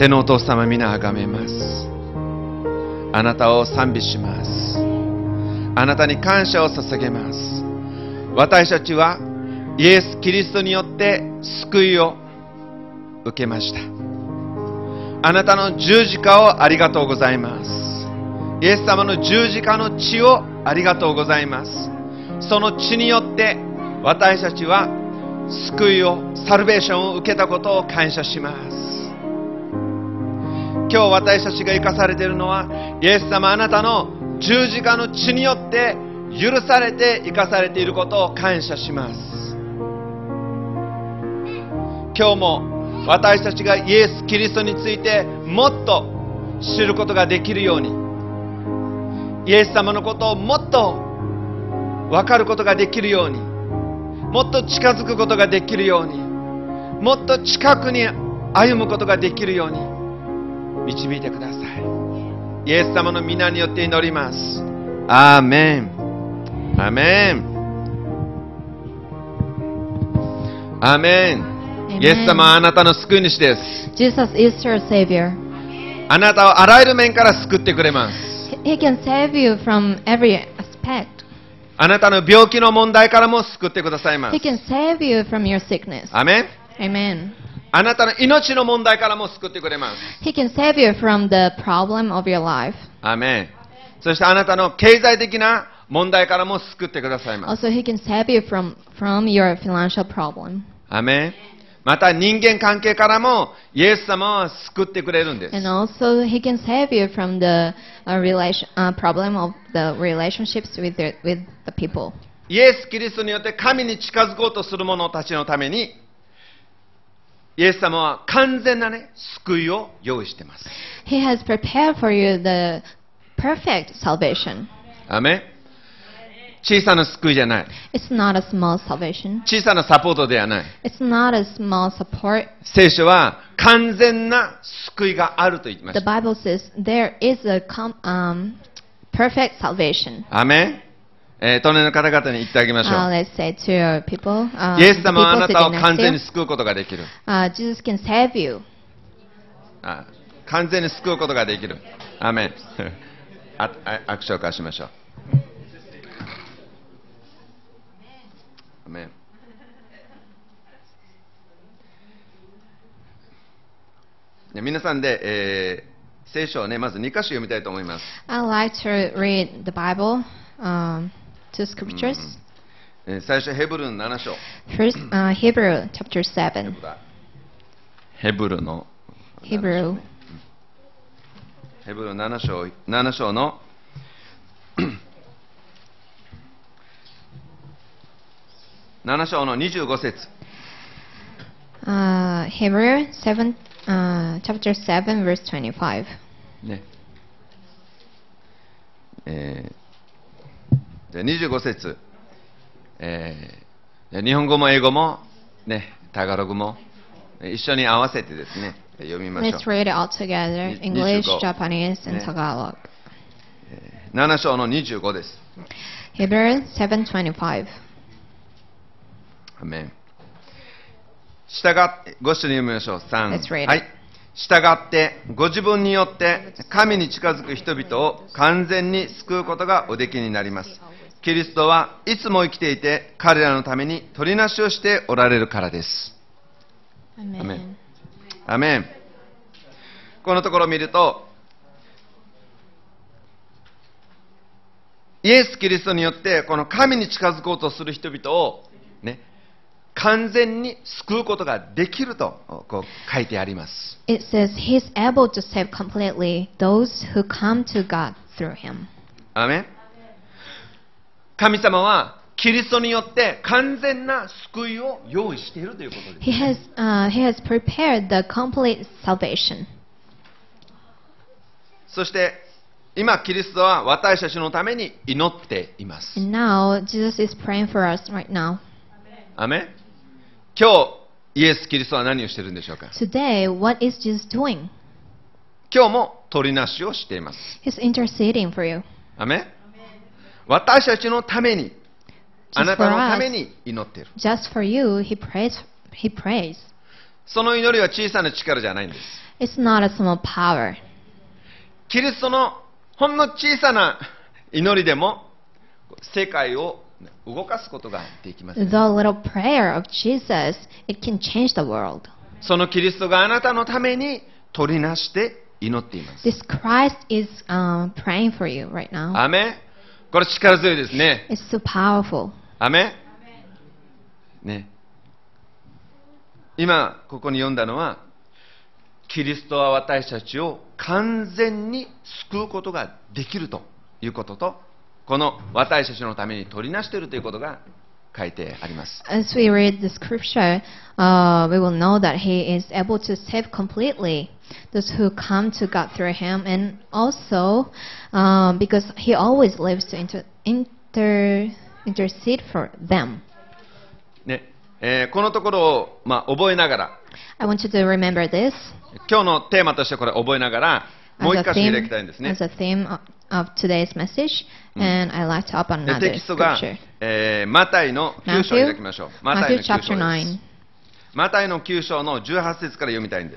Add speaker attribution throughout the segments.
Speaker 1: 天のお父様、皆あがめます。あなたを賛美します。あなたに感謝を捧げます。私たちはイエス・キリストによって救いを受けました。あなたの十字架をありがとうございます。イエス様の十字架の血をありがとうございます。その血によって私たちは救いを、サルベーションを受けたことを感謝します。今日私たちが生かされているのは、イエス様あなたの十字架の血によって許されて生かされていることを感謝します。今日も私たちがイエス・キリストについてもっと知ることができるように、イエス様のことをもっと分かることができるように、もっと近づくことができるように、もっと近くに歩むことができるように導いてください。イエス様の皆によって祈ります。アーメン。アーメン。アーメン。イエス様はあなたの救い主です。
Speaker 2: Jesus is your Savior.
Speaker 1: あなたをあらゆる面から救ってくれます。
Speaker 2: He can save you from every aspect.
Speaker 1: あなたの病気の問題からも救ってくださいます。
Speaker 2: He can save you from your sickness.
Speaker 1: アーメン。
Speaker 2: Amen.
Speaker 1: あなたの命の問題からも救ってくれます。
Speaker 2: He can save you from the problem of your life.
Speaker 1: アーメン。そしてあなたの経済的な問題からも救ってくださいます。
Speaker 2: Also, He can save you from your financial problem.
Speaker 1: アーメン。また人間関係からもイエス様は救ってくれるんです。
Speaker 2: And also, He can save you from the problem of the relationships with the people.
Speaker 1: イエス・キリストによって神に近づこうとする者たちのために、イエス様は完全な救いを用意しています。
Speaker 2: He has prepared for you the perfect salvation.
Speaker 1: アーメン。小さな救いじゃない。
Speaker 2: It's not a small salvation.
Speaker 1: 小さなサポートではない。
Speaker 2: It's not a small support.
Speaker 1: 聖書は完全な救いがあると言ってま
Speaker 2: The
Speaker 1: した。
Speaker 2: Bible says there is a perfect salvation.
Speaker 1: アーメン。隣の方々に言ってあげましょう。
Speaker 2: Let's say to your people,
Speaker 1: イエス
Speaker 2: the
Speaker 1: 様はあ
Speaker 2: people
Speaker 1: なたを
Speaker 2: sitting
Speaker 1: 完
Speaker 2: next
Speaker 1: 全
Speaker 2: to
Speaker 1: に
Speaker 2: you,
Speaker 1: 救うことができる。
Speaker 2: Jesus can save you.
Speaker 1: 完全に救うことができる。アーメン。握手を交わしましょう。アーメン。皆さんで、聖書をね、まず2箇所読みたいと思います。
Speaker 2: I'd like to read the Bible, two scriptures.
Speaker 1: 最初、ヘブルの7章。
Speaker 2: First, Hebrew chapter 7.
Speaker 1: ヘブルの
Speaker 2: Hebrew
Speaker 1: ヘブル7章の7章の25節。
Speaker 2: Hebrew 7, chapter 7, verse 25.
Speaker 1: ね。じゃあ25節。日本語も英語も、ね、タガログも一緒に合わせてですね、読みましょ
Speaker 2: Let's read it all together.
Speaker 1: に
Speaker 2: English,
Speaker 1: 25
Speaker 2: Japanese, and
Speaker 1: ね
Speaker 2: Tagalog.
Speaker 1: う。7章の25です。
Speaker 2: Hebrew 7:25.
Speaker 1: アメン。従ってご一緒に読みましょう。3。
Speaker 2: Let's read it.
Speaker 1: はい。従ってご自分によって神に近づく人々を完全に救うことがおできになります。キリストはいつも生きていて彼らのために取りなしをしておられるからです。アメ
Speaker 2: Amen.
Speaker 1: ン。アメン。このところを見ると、イエス・キリストによってこの神に近づこうとする人々をね、完全に救うことができるとこう書いてあります。
Speaker 2: It says He's able to save completely those who come to God through Him.
Speaker 1: アメン。神様はキリストによって完全な救いを用意しているということです。
Speaker 2: He has prepared the complete salvation.
Speaker 1: そして今キリストは私たちのために祈っています。
Speaker 2: And now Jesus is praying for us right now.
Speaker 1: アメン。今日イエス・キリストは何をしているんでしょうか。
Speaker 2: Today, what is Jesus doing?
Speaker 1: 今日も取りなしをしています。
Speaker 2: He's interceding for you.
Speaker 1: アメン。私たちのために、あなたのために祈っている。
Speaker 2: Just for you, He prays.
Speaker 1: その祈りは小さな力じゃないんです。
Speaker 2: It's not a small power.
Speaker 1: キリストのほんの小さな祈りでも世界を動かすことができます。
Speaker 2: The little prayer of Jesus, it can change the world.
Speaker 1: そのキリストがあなたのために取りなして祈っています。
Speaker 2: This Christ is praying for you right now.
Speaker 1: アメン。これ力強いですね。
Speaker 2: It's so powerful.
Speaker 1: アメン。ね。今ここに読んだのは、キリストは私たちを完全に救うことができるということと、この私たちのために取りなしているということが書いてあります。
Speaker 2: As we read the scripture, we will know that He is able to save completely those who come to God through Him, and also because He always lives to intercede for them.
Speaker 1: ねこのところを、覚えながら、
Speaker 2: I want you to remember this
Speaker 1: 今日のテーマとしてこれ覚えながら、もう
Speaker 2: as
Speaker 1: 一
Speaker 2: a
Speaker 1: 箇所開
Speaker 2: theme,
Speaker 1: きたいんですね。
Speaker 2: as a theme of today's message, and I like to open
Speaker 1: で
Speaker 2: another
Speaker 1: テキストが、
Speaker 2: scripture.
Speaker 1: マタイの9章を開きましょう。マタイ
Speaker 2: Matthew
Speaker 1: の9章
Speaker 2: chapter
Speaker 1: です
Speaker 2: 9.
Speaker 1: マタイの9章の18節から読みたいんです。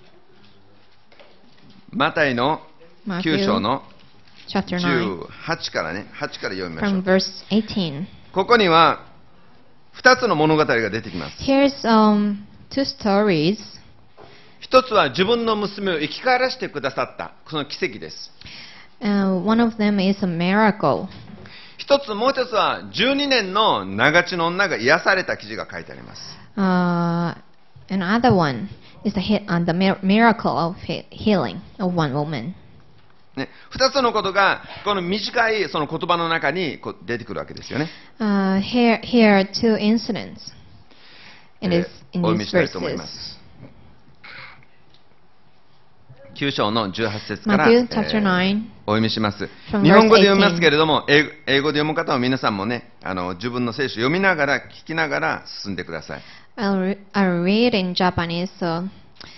Speaker 1: マタイの9章の
Speaker 2: Chapter 9,
Speaker 1: 18からね、8から読みましょ
Speaker 2: from
Speaker 1: う。
Speaker 2: verse 18.
Speaker 1: ここには2つの物語が出てきます。
Speaker 2: Here's two stories.
Speaker 1: 一つは自分の娘を生き返らせてくださったその奇跡です。
Speaker 2: One of them is a miracle.
Speaker 1: もう一つは12年の長血の女が癒された記事が書いてあります。
Speaker 2: Another one is the miracle of healing of one woman.
Speaker 1: ね、2つのことがこの短いその言葉の中にこう出てくるわけですよね。
Speaker 2: Here are two incidents. It is
Speaker 1: お
Speaker 2: in
Speaker 1: 読み
Speaker 2: these
Speaker 1: したいと思いま
Speaker 2: verses.
Speaker 1: す。9章の18節から、
Speaker 2: Matthew chapter 9.
Speaker 1: お読みします。
Speaker 2: From
Speaker 1: 日本語で読み
Speaker 2: verse
Speaker 1: ますけれども、英語で読む方は皆さんもね、自分の聖書を読みながら、聞きながら進んでください。
Speaker 2: I'll read in Japanese, so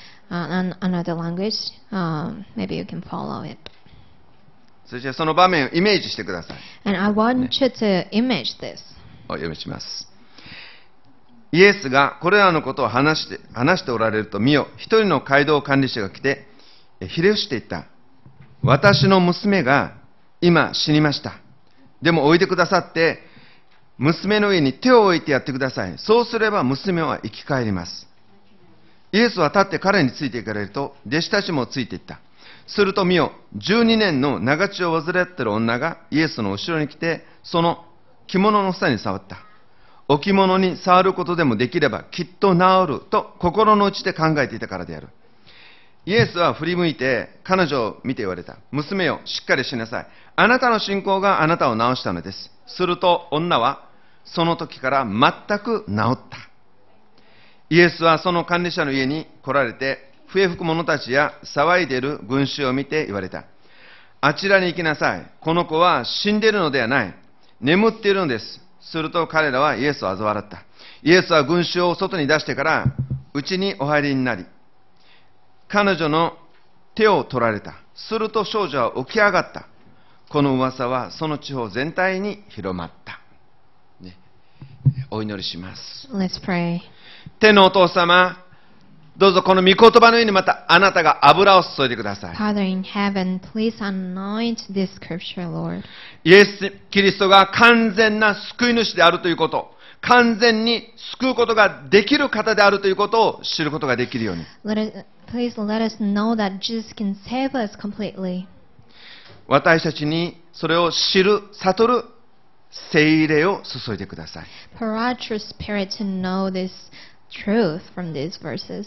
Speaker 2: another language. Maybe you can follow it.
Speaker 1: そしてその場面をイメージしてください。
Speaker 2: And I want you to image this.
Speaker 1: お読みします。イエスがこれらのことを話しておられると見よ、一人の街道管理者が来て、ひれ伏していった。私の娘が今死にました。でもおいでくださって、娘の上に手を置いてやってください。そうすれば娘は生き返ります。イエスは立って彼についていかれると、弟子たちもついていった。すると見よ、12年の長血を患っている女がイエスの後ろに来て、その着物の房に触った。置物に触ることでもできればきっと治ると心の内で考えていたからである。イエスは振り向いて彼女を見て言われた。娘よ、しっかりしなさい。あなたの信仰があなたを治したのです。すると女はその時から全く治った。イエスはその管理者の家に来られて、笛吹く者たちや騒いでいる群衆を見て言われた。あちらに行きなさい。この子は死んでいるのではない。眠っているのです。すると彼らはイエスを嘲笑った。イエスは群衆を外に出してから、家にお入りになり、彼女の手を取られた。すると少女は起き上がった。この噂はその地方全体に広まった。ね、お祈りします。
Speaker 2: Let's pray.
Speaker 1: 天のお父様、どうぞこの御言葉のようにまたあなたが油を注いでください。
Speaker 2: Father in heaven, please anoint this scripture, Lord.
Speaker 1: イエス・キリストが完全な救い主であるということ、完全に救うことができる方であるということを知ることができるように。
Speaker 2: Please let us know that Jesus can save us completely.
Speaker 1: 私たちにそれを知る、悟る聖霊を注いでください。
Speaker 2: Pour out your spirit to know this truth from these verses.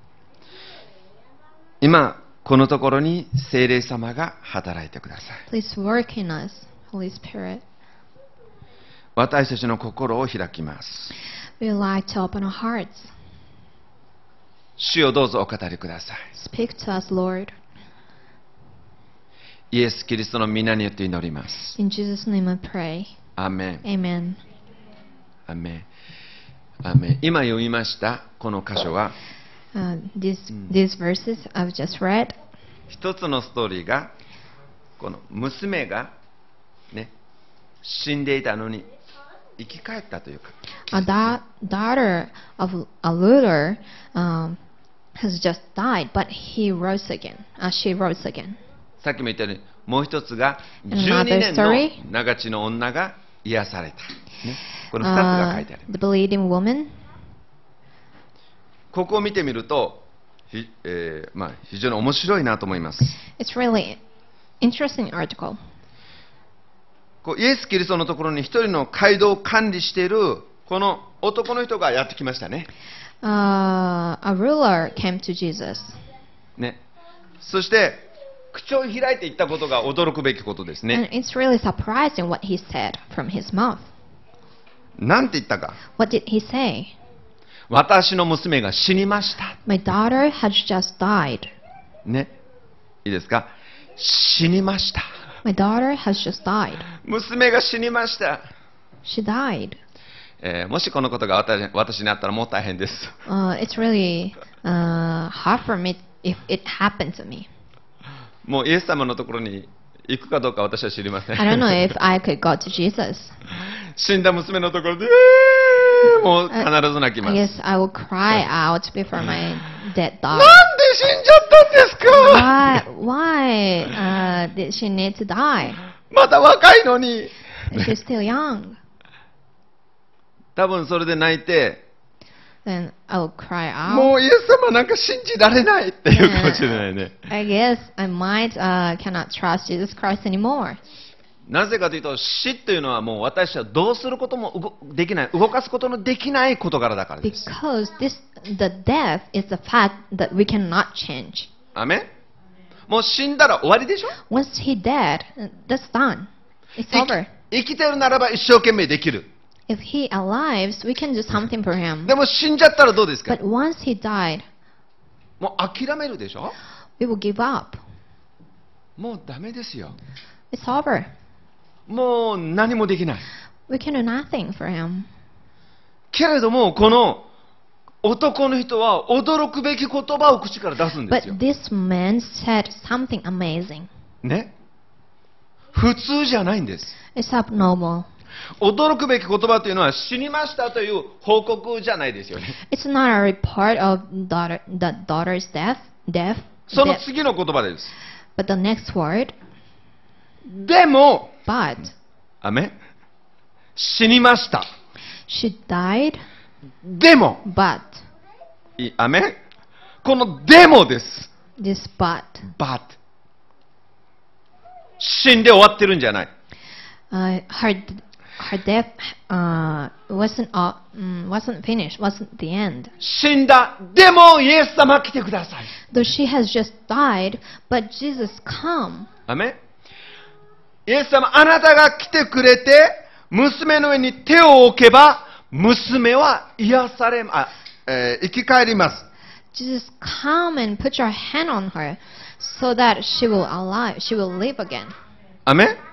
Speaker 1: 今、このところに聖霊様が働いてください。
Speaker 2: Please work in us, Holy Spirit.
Speaker 1: 私たちの心を開きます。
Speaker 2: We would like to open our hearts.
Speaker 1: 主よどうぞお語りください。
Speaker 2: Speak to us, Lord.
Speaker 1: イエス・キリストの皆によって祈ります。
Speaker 2: In Jesus' name I pray.
Speaker 1: アーメン。
Speaker 2: Amen.
Speaker 1: アーメン。アーメン。今読みましたこの箇所は、
Speaker 2: These verses I've just read.
Speaker 1: 一つのストーリーが、この娘が、ね、死んでいたのに生き返ったというか、
Speaker 2: A daughter of a ruler has just died, but he rose again. She rose again.
Speaker 1: さっきも言ったように、もう一つが
Speaker 2: Another
Speaker 1: 12年
Speaker 2: story.
Speaker 1: の長地の女が癒された、ね、この2つが書いてある。
Speaker 2: The bleeding woman.
Speaker 1: ここを見てみると、非常に面白いなと思います。
Speaker 2: It's really interesting article.
Speaker 1: イエス・キリストのところに一人の街道を管理しているこの男の人がやってきましたね。
Speaker 2: A ruler came to Jesus.
Speaker 1: ね、そして口を開いて言ったことが驚くべきことですね。
Speaker 2: And it's really surprising what he said from his mouth.
Speaker 1: なんて言ったか。
Speaker 2: What did he say?
Speaker 1: 私の娘が死にました。
Speaker 2: My daughter has just died.
Speaker 1: ね、いいですか。死にました。
Speaker 2: My daughter has just died.
Speaker 1: 娘が死にました。
Speaker 2: She died.
Speaker 1: もしこのことが私にあったらもう大変です。
Speaker 2: It's really hard for me if it happened to me.
Speaker 1: もうイエス様のところに行くかどうか私は知りません。
Speaker 2: I don't know if I could go to Jesus.
Speaker 1: 死んだ娘のところで、もう必ず泣きま
Speaker 2: I
Speaker 1: す。
Speaker 2: guess I will cry out before my dead
Speaker 1: なん
Speaker 2: daughter.
Speaker 1: で死んじゃったんですか。
Speaker 2: Why did she need to die?
Speaker 1: まだ若いのに。
Speaker 2: She's still young.
Speaker 1: 多分それで泣いて、
Speaker 2: Then I will cry out.
Speaker 1: もうイエス様なんか信じられないっていうかもしれないね。
Speaker 2: I guess I might cannot trust Jesus Christ anymore.
Speaker 1: なぜかというと、死というのはもう私はどうすることもできない、動かすことのできない事柄だからです。
Speaker 2: Because the death is the fact that we cannot change.
Speaker 1: アメン。もう死んだら終わりでしょ。
Speaker 2: Once he dead, that's done. It's
Speaker 1: 生
Speaker 2: over.
Speaker 1: きてるならば一生懸命できる。
Speaker 2: If he alives, we can do something for him.
Speaker 1: でも死んじゃったらどうですか。
Speaker 2: But once he died,
Speaker 1: もう諦めるでしょ。
Speaker 2: we will give up.
Speaker 1: もうダメですよ。
Speaker 2: It's over.
Speaker 1: もう何もできない。
Speaker 2: We can do nothing for him.
Speaker 1: けれどもこの男の人は驚くべき言葉を口から出すんですよ。
Speaker 2: But this man said something amazing.
Speaker 1: ね。普通じゃないんです。
Speaker 2: It's abnormal.
Speaker 1: 驚くべき言葉というのは死にましたという報告じゃないですよね。
Speaker 2: It's not a report of the daughter's death.
Speaker 1: その次の言葉です。
Speaker 2: But the next word,
Speaker 1: でも、
Speaker 2: but
Speaker 1: アメン。死にました。
Speaker 2: she died,
Speaker 1: でも、
Speaker 2: but
Speaker 1: アメン。このでもです。
Speaker 2: this but
Speaker 1: but 死んで終わってるんじゃない。
Speaker 2: her death wasn't finished, wasn't the end.
Speaker 1: 死んだ。でもイエス様来てください。
Speaker 2: Though she has just died, but Jesus come.
Speaker 1: アメン。イエス様、あなたが来てくれて、娘の上に手を置けば、娘は癒され、生き返ります。
Speaker 2: Jesus come and put your hand on her, so that she will live again.
Speaker 1: アメン。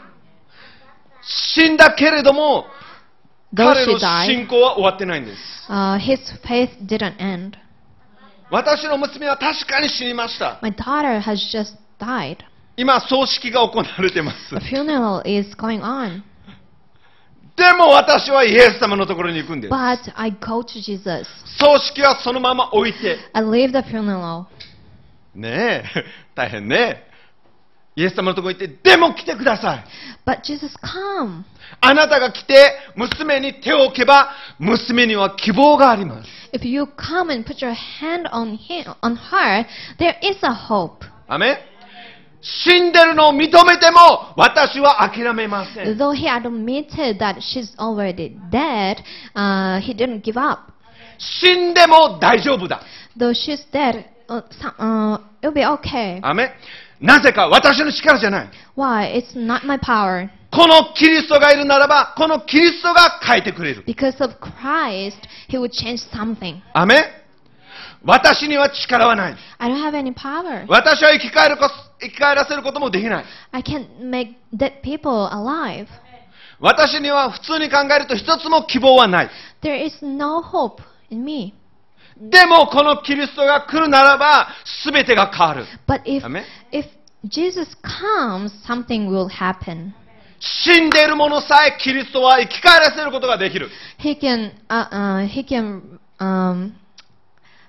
Speaker 1: 死んだけれども、
Speaker 2: Though
Speaker 1: 彼
Speaker 2: she
Speaker 1: の
Speaker 2: died,
Speaker 1: 信仰は終わってないんです。
Speaker 2: his faith didn't end.
Speaker 1: 私の娘は確かに死にました。
Speaker 2: My daughter has just died.
Speaker 1: 今、葬式が行われています。
Speaker 2: The funeral is going on.
Speaker 1: でも私はイエス様のところに行くんです。
Speaker 2: But I go to Jesus.
Speaker 1: 葬式はそのまま置いて。
Speaker 2: I leave the funeral.
Speaker 1: ねえ、大変ね。イエス様のところに行って、でも来てください。
Speaker 2: But Jesus come.
Speaker 1: あなたが来て、娘に手を置けば、娘には希望があります。
Speaker 2: If you come and put your hand on her, there is a hope.
Speaker 1: アメン。死んでるのを認めても、私は諦めません。
Speaker 2: Though he admitted that she's already dead, he didn't give up.
Speaker 1: 死んでも大丈夫だ。
Speaker 2: Though she's dead, it'll be okay.
Speaker 1: アメン。なぜか私の力じゃない。
Speaker 2: Why? It's not my power.
Speaker 1: このキリストがいるならば、このキリストが変えてくれる。
Speaker 2: Because of Christ, he would change something.
Speaker 1: アメン。私には力はない。
Speaker 2: I don't have any power.
Speaker 1: 私は生き返らせることもできない。
Speaker 2: I can't make dead people alive.
Speaker 1: 私には普通に考えると一つも希望はない。
Speaker 2: There is no hope in me.
Speaker 1: でもこのキリストが来るならば、すべてが変わる。
Speaker 2: But if
Speaker 1: Amen.
Speaker 2: Jesus comes, something will happen.
Speaker 1: 死んでいるものさえキリストは生き返らせることができる。
Speaker 2: He can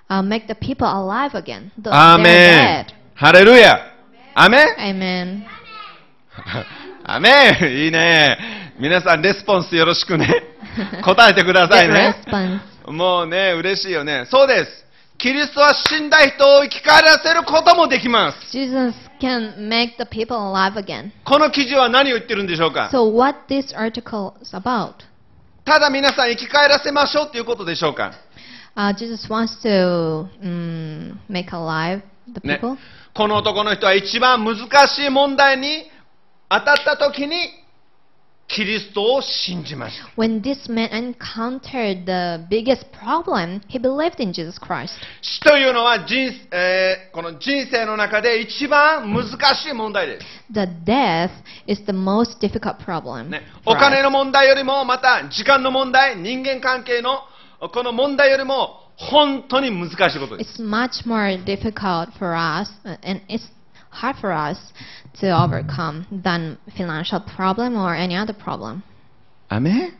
Speaker 2: make the people alive again.
Speaker 1: アー
Speaker 2: They're
Speaker 1: メン
Speaker 2: dead.
Speaker 1: ハレルヤアーメン
Speaker 2: Amen.
Speaker 1: アーメンいいね。皆さんレスポンスよろしくね。答えてください
Speaker 2: Good
Speaker 1: ね。
Speaker 2: response.
Speaker 1: もうね、嬉しいよね。そうです。キリストは死んだ人を生き返らせることもできます。
Speaker 2: Jesus can make the people alive again.
Speaker 1: この記事は何を言ってるんでしょうか。
Speaker 2: So what this article is about?
Speaker 1: ただ皆さん生き返らせましょうっていうことでしょうか。
Speaker 2: Jesus wants to make alive the
Speaker 1: ね
Speaker 2: people.
Speaker 1: この男の人は一番難しい問題に当たった時にキリストを信じました。
Speaker 2: When this man encountered the biggest problem, he believed in Jesus Christ.
Speaker 1: 死というのはこの人生の中で一番難しい問題です。
Speaker 2: The death is the most difficult problem.
Speaker 1: ね、
Speaker 2: for
Speaker 1: お金
Speaker 2: us.
Speaker 1: の問題よりもまた時間の問題、人間関係のこの問題よりも本当に難しいことです。
Speaker 2: It's much more difficult for us, and it's hard for us to overcome than financial problem or any other problem.
Speaker 1: アメン。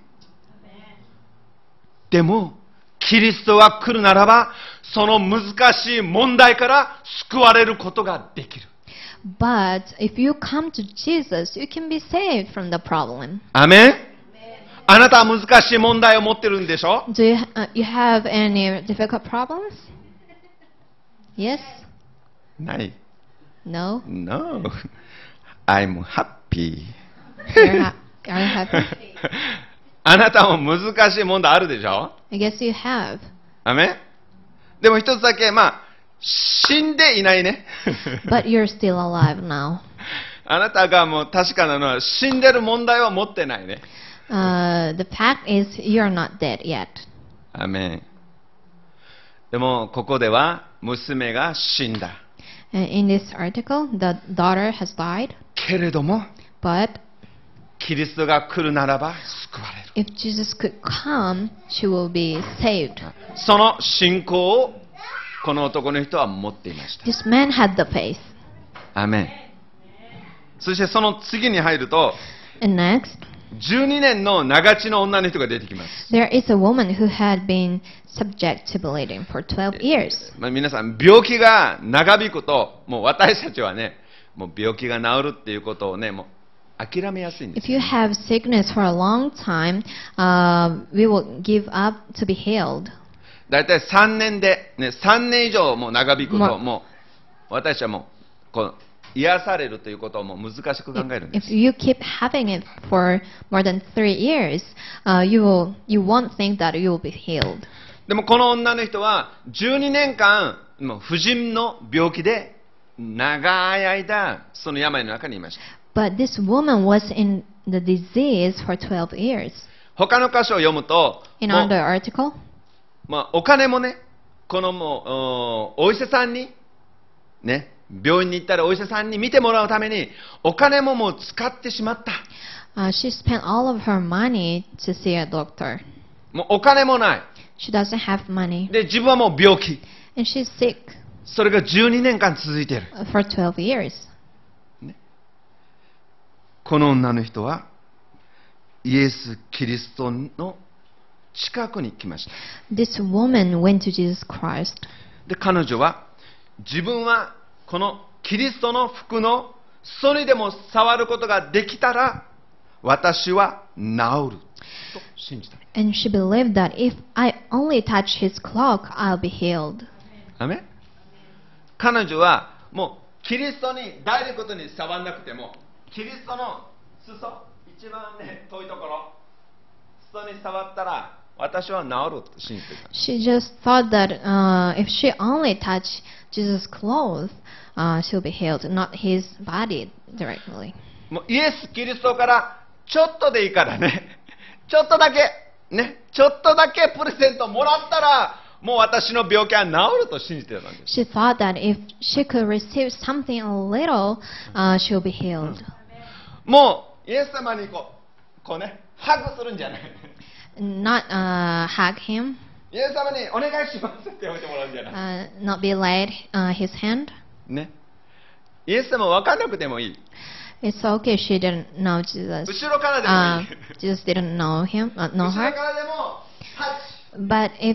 Speaker 1: でもキリストが来るならばその難しい問題から救われることができる。
Speaker 2: But if you come to Jesus, you can be saved from the problem.
Speaker 1: アメン。あなたは難しい問題を持ってるんでしょ。
Speaker 2: Do you have any difficult problems? Yes?
Speaker 1: ない。
Speaker 2: No?
Speaker 1: No. I'm happy.
Speaker 2: Are you happy?
Speaker 1: あなたも難しい問題あるでしょ。
Speaker 2: I guess you have.
Speaker 1: アメン。でも一つだけ、死んでいないね。
Speaker 2: But you're still alive now.
Speaker 1: あなたがもう確かなのは死んでる問題は持ってないね。
Speaker 2: The fact is, you're not dead yet.
Speaker 1: アメン。でもここでは娘が死んだ。
Speaker 2: In this article, the daughter has died,
Speaker 1: けれども
Speaker 2: but
Speaker 1: キリストが来るならば救われる。
Speaker 2: if Jesus could come, she will be saved.
Speaker 1: その信仰をこの男の人は持っていました。
Speaker 2: This man had the faith.
Speaker 1: アメン。そしてその次に入ると
Speaker 2: And next,
Speaker 1: 12年の長血の女の人が出てきます。
Speaker 2: there is a woman who had been subject to bleeding for 12 years.
Speaker 1: 皆さん病気が長引くともう私たちはねもう病気が治るっていうことをねもう諦めやすいんです。
Speaker 2: If you have sickness for a long time, we will give up to be healed.
Speaker 1: だいたい3年で、ね、3年以上もう長引くと
Speaker 2: ま
Speaker 1: もう私はもうこう癒されるということをもう難しく考えるんで
Speaker 2: If
Speaker 1: す。
Speaker 2: you keep having it for more than 3 years, you won't think that you will be healed.
Speaker 1: でもこの女の人は12年間もう婦人の病気で長い間その病の中にいました。
Speaker 2: But this woman was in the disease for 12 years.
Speaker 1: 他の箇所を読むと
Speaker 2: In
Speaker 1: もう
Speaker 2: another article,
Speaker 1: お金もねこのもうお医者さんにね病院に行ったらお医者さんに見てもらうためにお金ももう使ってしまった。
Speaker 2: she spent all of her money to see a doctor.
Speaker 1: もうお金もない。
Speaker 2: She doesn't have money.
Speaker 1: で自分はもう病気。
Speaker 2: And she's sick
Speaker 1: それが12年間続いている。
Speaker 2: for 12 years.
Speaker 1: この女の人はイエス・キリストの近くに来ました。
Speaker 2: This woman went to Jesus Christ.
Speaker 1: で彼女は自分はこのキリストの服の裾にでも触ることができたら私は治ると信じた。
Speaker 2: And she believed that if I only touch his cloak, I'll be healed.
Speaker 1: アメン。彼女はもうキリストにダイレクトに触らなくてもキリストの裾一番ね遠いところ裾に触ったら私は治ると信じていた。
Speaker 2: She just thought that if she only touched Jesus' clothes, she'll be healed, not his body directly.
Speaker 1: もうイエス・キリストからちょっとでいいからねちょっとだけちょっとだけプレゼントもらったらもう私の病気は治ると信じてたんです。
Speaker 2: She thought that if she could receive something a little, she'll be healed.
Speaker 1: もうイエス様にこうねハグするんじゃない
Speaker 2: Not hug him,
Speaker 1: イエス様にお願いしますって言われてもらうんじゃない、
Speaker 2: not be laid his hand.
Speaker 1: ね、イエス様分かんなくてもいい。
Speaker 2: It's okay she didn't know Jesus.
Speaker 1: 後ろからでもいい。
Speaker 2: Jesus didn't know him,
Speaker 1: 後
Speaker 2: know
Speaker 1: ろ
Speaker 2: her.
Speaker 1: からでもタッチ。
Speaker 2: But if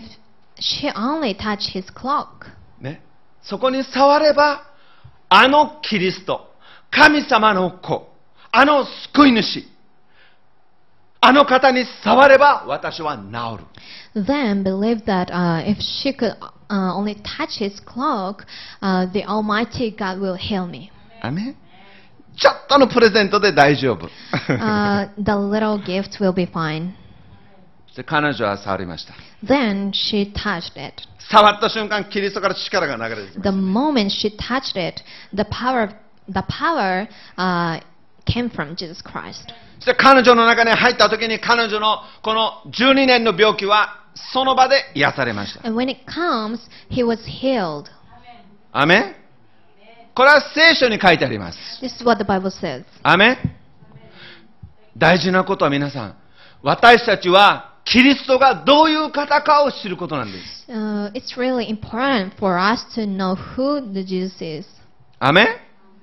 Speaker 2: she only touched his cloak.
Speaker 1: ね。そこに触れば、あのキリスト、神様の子、あの救い主、あの方に触れば私は治る。
Speaker 2: Then believed that if she could only touch his cloak, the Almighty God will heal me.
Speaker 1: アメン。ちょっとのプレゼントで大丈夫。
Speaker 2: The little gift will be fine.
Speaker 1: で彼女は触りました。
Speaker 2: Then she touched it.
Speaker 1: 触った瞬間、キリストから力が流れてきま
Speaker 2: The
Speaker 1: した。
Speaker 2: moment she touched it, the power came from Jesus Christ.
Speaker 1: そして彼女の中に入った時に彼女のこの12年の病気はその場で癒されました。
Speaker 2: And when it comes, he was healed.
Speaker 1: アメン。これは聖書に書いてあります。
Speaker 2: This is what the Bible says.
Speaker 1: アメン。大事なことは皆さん、私たちはキリストがどういう方かを知ることなんです。
Speaker 2: It's really important for us to know who the Jesus is.
Speaker 1: アメン。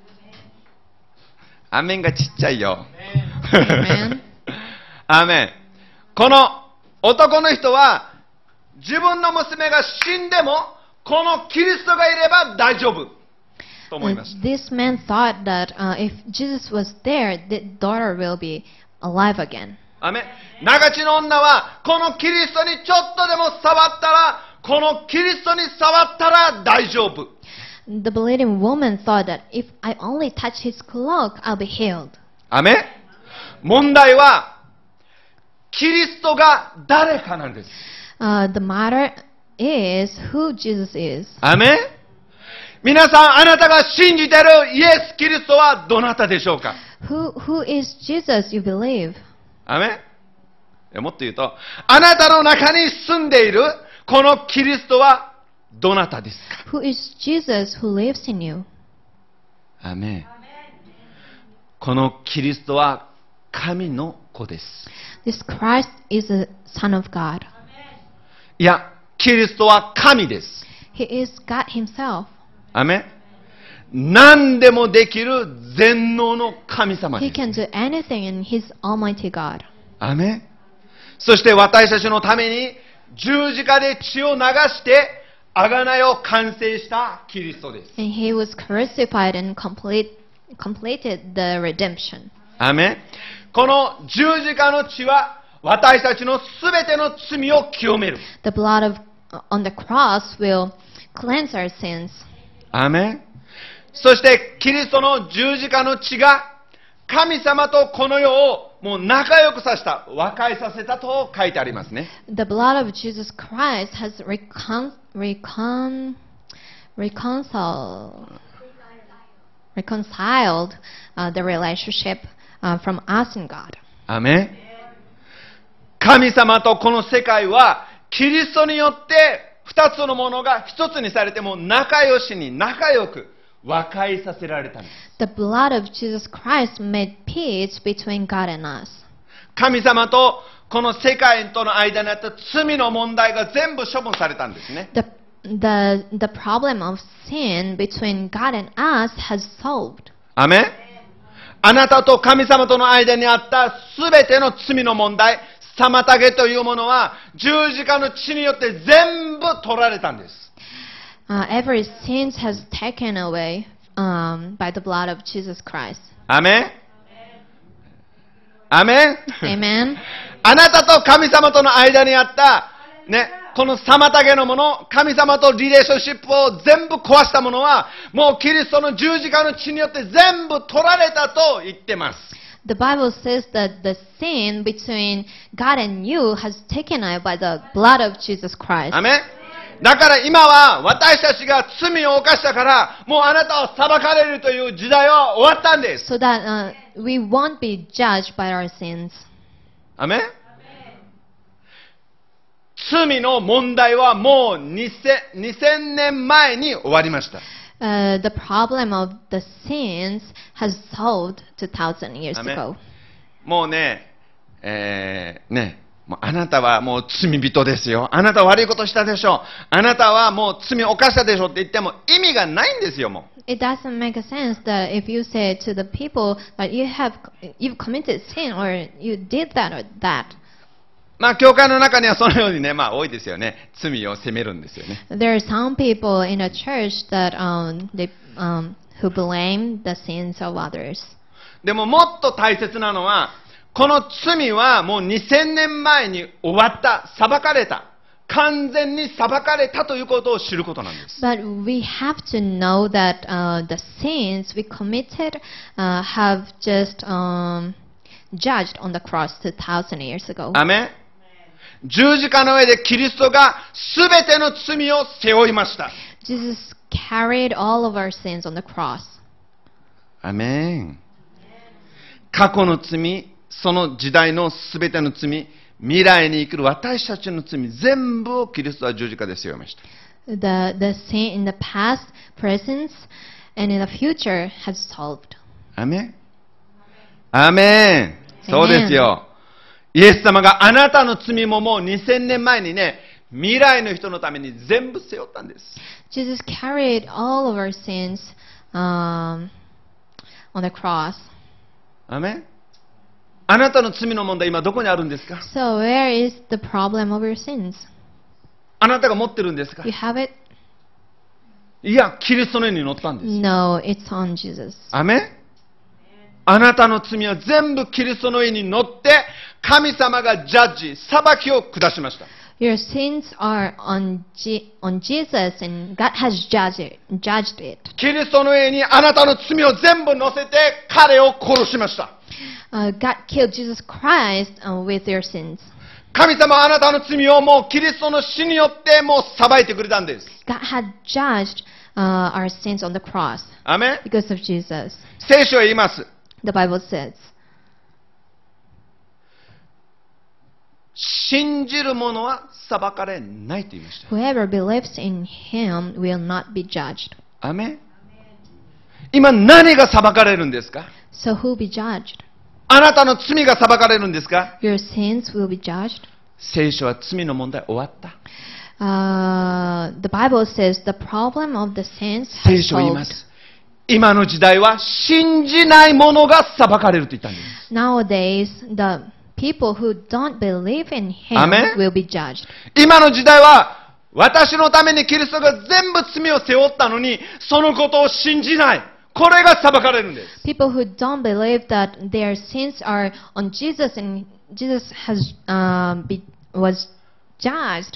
Speaker 1: アメンがちっちゃいよ。
Speaker 2: Amen.
Speaker 1: アメン。この男の人は自分の娘が死んでもこのキリストがいれば大丈夫と思います。
Speaker 2: This man thought that if Jesus was there, the daughter will be alive again.
Speaker 1: アメン。長地の女はこのキリストにちょっとでも触ったら、このキリストに触ったら大丈夫。
Speaker 2: The believing woman thought that if I only touch his cloak, I'll be healed.
Speaker 1: アメン。問題はキリストが誰かなんです。
Speaker 2: The matter is who Jesus is.
Speaker 1: アメン。皆さん、あなたが信じているイエス・キリストはどなたでしょうか。
Speaker 2: Who is Jesus you believe?
Speaker 1: アメン。もっと言うと、あなたの中に住んでいるこのキリストはどなたですか。
Speaker 2: Who is Jesus who lives in you?
Speaker 1: アメン。このキリストは神の子です。
Speaker 2: This Christ is the Son of God.
Speaker 1: いや、キリストは神です。
Speaker 2: He is God himself.
Speaker 1: アメン。何でもできる全能の神様
Speaker 2: He
Speaker 1: です。
Speaker 2: can do anything in his almighty God.
Speaker 1: アメン。そして私たちのために十字架で血を流して贖いを完成したキリストです。
Speaker 2: And he was crucified and completed the redemption.
Speaker 1: アメン。この十字架の血は私たちのすべての罪を清める。
Speaker 2: The blood on the cross will cleanse our sins.
Speaker 1: アメン。そしてキリストの十字架の血が神様とこの世をもう仲良くさせた、和解させたと書いてありますね。
Speaker 2: The blood of Jesus Christ has reconciled the relationship from us and God.
Speaker 1: アメン。神様とこの世界はキリストによって二つのものが一つにされても仲良しに仲良く和解させられたんです。
Speaker 2: The blood of Jesus Christ made peace between God and us.
Speaker 1: 神様とこの世界との間にあった罪の問題が全部処分されたんですね。
Speaker 2: The problem of sin between God and us has solved.
Speaker 1: アメン。あなたと神様との間にあったすべての罪の問題、妨げというものは十字架の血によって全部取られたんです。
Speaker 2: Every sin has taken away by the blood of Jesus Christ.
Speaker 1: アメン。アメン。
Speaker 2: Amen.
Speaker 1: あなたと神様との間にあった、ね、この妨げのもの、神様とリレーションシップを全部壊したものは、もうキリストの十字架の血によって全部取られたと言ってます。
Speaker 2: The Bible says that the sin between God and you has taken away by the blood of Jesus Christ.
Speaker 1: アメン。だから今は私たちが罪を犯したから、もうあなたは裁かれるという時代は終わったんです。
Speaker 2: So that we won't be judged by our sins.
Speaker 1: アメン。罪の問題はもう2000年前に終わりました。
Speaker 2: The problem of the sins has solved 2,000 years ago.
Speaker 1: もうもうあなたはもう罪人ですよ。あなたは悪いことしたでしょ。あなたはもう罪を犯したでしょって言っても意味がないんですよ、もう。
Speaker 2: It doesn't make sense that if you say to the people that you've committed sin or you did that or that.
Speaker 1: まあ、教会の中にはそのようにね、まあ、多いですよね。罪を責めるんですよね。
Speaker 2: There are some people in a church that who blame the sins of others.
Speaker 1: でも、もっと大切なのは、この罪はもう2000年前に終わった、裁かれた。完全に裁かれたということを知ることなんです。
Speaker 2: But we have to know that the sins we committed have just judged on the cross 2,000 years ago.
Speaker 1: アメン。十字架の上でキリストがすべての罪を背負いました。
Speaker 2: Jesus carried all of our sins on the cross.
Speaker 1: アメン。過去の罪、その時代のすべての罪、未来に生きる私たちの罪、全部をキリストは十字架で背負いました。
Speaker 2: The sin in the past, present, and in the future has solved.
Speaker 1: アメン。アメン。そうですよ。イエス様があなたの罪ももう2000年前にね、未来の人のために全部背負ったんです。
Speaker 2: Jesus carried all of our sins on the cross.
Speaker 1: アメン。あなたの罪の問題、今どこにあるんですか？
Speaker 2: So where is the problem of your sins?
Speaker 1: あなたが持ってるんですか？
Speaker 2: You have it?
Speaker 1: いや、キリストの上に乗ったんです。
Speaker 2: No, it's on Jesus.
Speaker 1: アメン。あなたの罪は全部キリストの上に乗って、神様がジャッジ、裁きを下しました。
Speaker 2: Your sins are on Jesus, and God has judged it.
Speaker 1: キリストの上にあなたの罪を全部乗せて、彼を殺しました。
Speaker 2: God killed Jesus Christ with your sins.
Speaker 1: 神様はあなたの罪をもうキリストの死によってもう裁いてくれたんです。
Speaker 2: God had judged our sins on the cross
Speaker 1: アメン。
Speaker 2: because of Jesus.
Speaker 1: 聖書は言います。
Speaker 2: The Bible says,
Speaker 1: 信じる者は裁かれないと言いました。
Speaker 2: whoever believes in him will not be judged.
Speaker 1: アメン。今何が裁かれるんですか？
Speaker 2: So who will be judged?
Speaker 1: あなたの罪が裁かれるんですか？
Speaker 2: Your sins will be judged.
Speaker 1: 聖書は罪の問題終わった。
Speaker 2: The Bible says the problem of the sins
Speaker 1: 聖
Speaker 2: has
Speaker 1: 書は言いま
Speaker 2: solved.
Speaker 1: す。今の時代は信じない者が裁かれると言ったんです。
Speaker 2: Nowadays, the people who don't believe in him
Speaker 1: Amen.
Speaker 2: will be judged.
Speaker 1: 今の時代は私のためにキリストが全部罪を背負ったのに、そのことを信じない。これが裁かれるんです。
Speaker 2: People who don't believe that their sins are on Jesus and Jesus was judged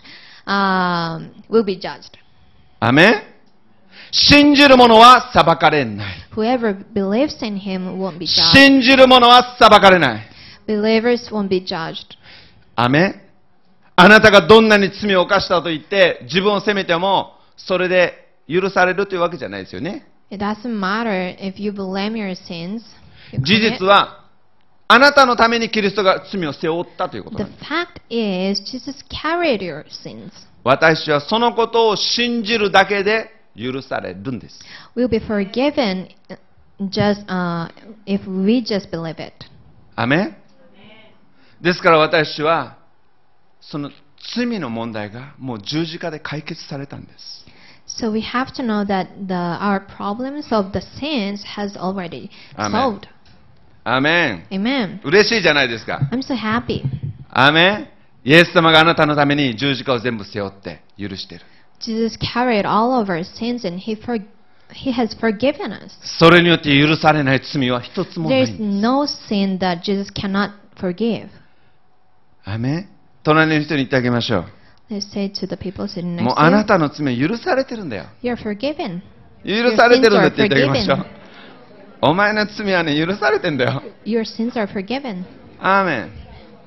Speaker 2: will be judged.
Speaker 1: アメン。信じる者は裁かれない。
Speaker 2: Whoever believes in him won't be judged.
Speaker 1: 信じる者は裁かれない。
Speaker 2: Believers won't be judged.
Speaker 1: アメン。あなたがどんなに罪を犯したと言って自分を責めてもそれで許されるというわけじゃないですよね。
Speaker 2: It doesn't matter if you blame your sins. You
Speaker 1: 事
Speaker 2: commit.
Speaker 1: 実はあなたのためにキリストが罪を背負ったということな
Speaker 2: The
Speaker 1: んです。
Speaker 2: fact is, Jesus carried your sins.
Speaker 1: 私はそのことを信じるだけで許されるんです。
Speaker 2: We'll be forgiven just if we just believe it.
Speaker 1: アメン。ですから私はその罪の問題がもう十字架で解決されたんです。
Speaker 2: So we have to know that our problems of the sins has already
Speaker 1: Amen.
Speaker 2: solved.
Speaker 1: アメン。
Speaker 2: Amen.
Speaker 1: 嬉しいじゃないですか。
Speaker 2: I'm so happy.
Speaker 1: アメン。イエス様があなたのために十字架を全部背負って許している。
Speaker 2: Jesus carried all of our sins and He has forgiven us.
Speaker 1: それによって許されない罪は一つもない
Speaker 2: There
Speaker 1: ん
Speaker 2: is
Speaker 1: です。
Speaker 2: no sin that Jesus cannot forgive.
Speaker 1: アメン。隣の人に言ってあげましょう。
Speaker 2: Let's say to the people sitting
Speaker 1: もう
Speaker 2: next
Speaker 1: あ
Speaker 2: to
Speaker 1: な
Speaker 2: you,
Speaker 1: たの罪は許されてるんだよ。
Speaker 2: you're forgiven.
Speaker 1: 許されてるんだって言ってあげましょ
Speaker 2: Your sins
Speaker 1: う。お前の罪はね、許されてんだよ。
Speaker 2: Your sins are forgiven.
Speaker 1: アーメン。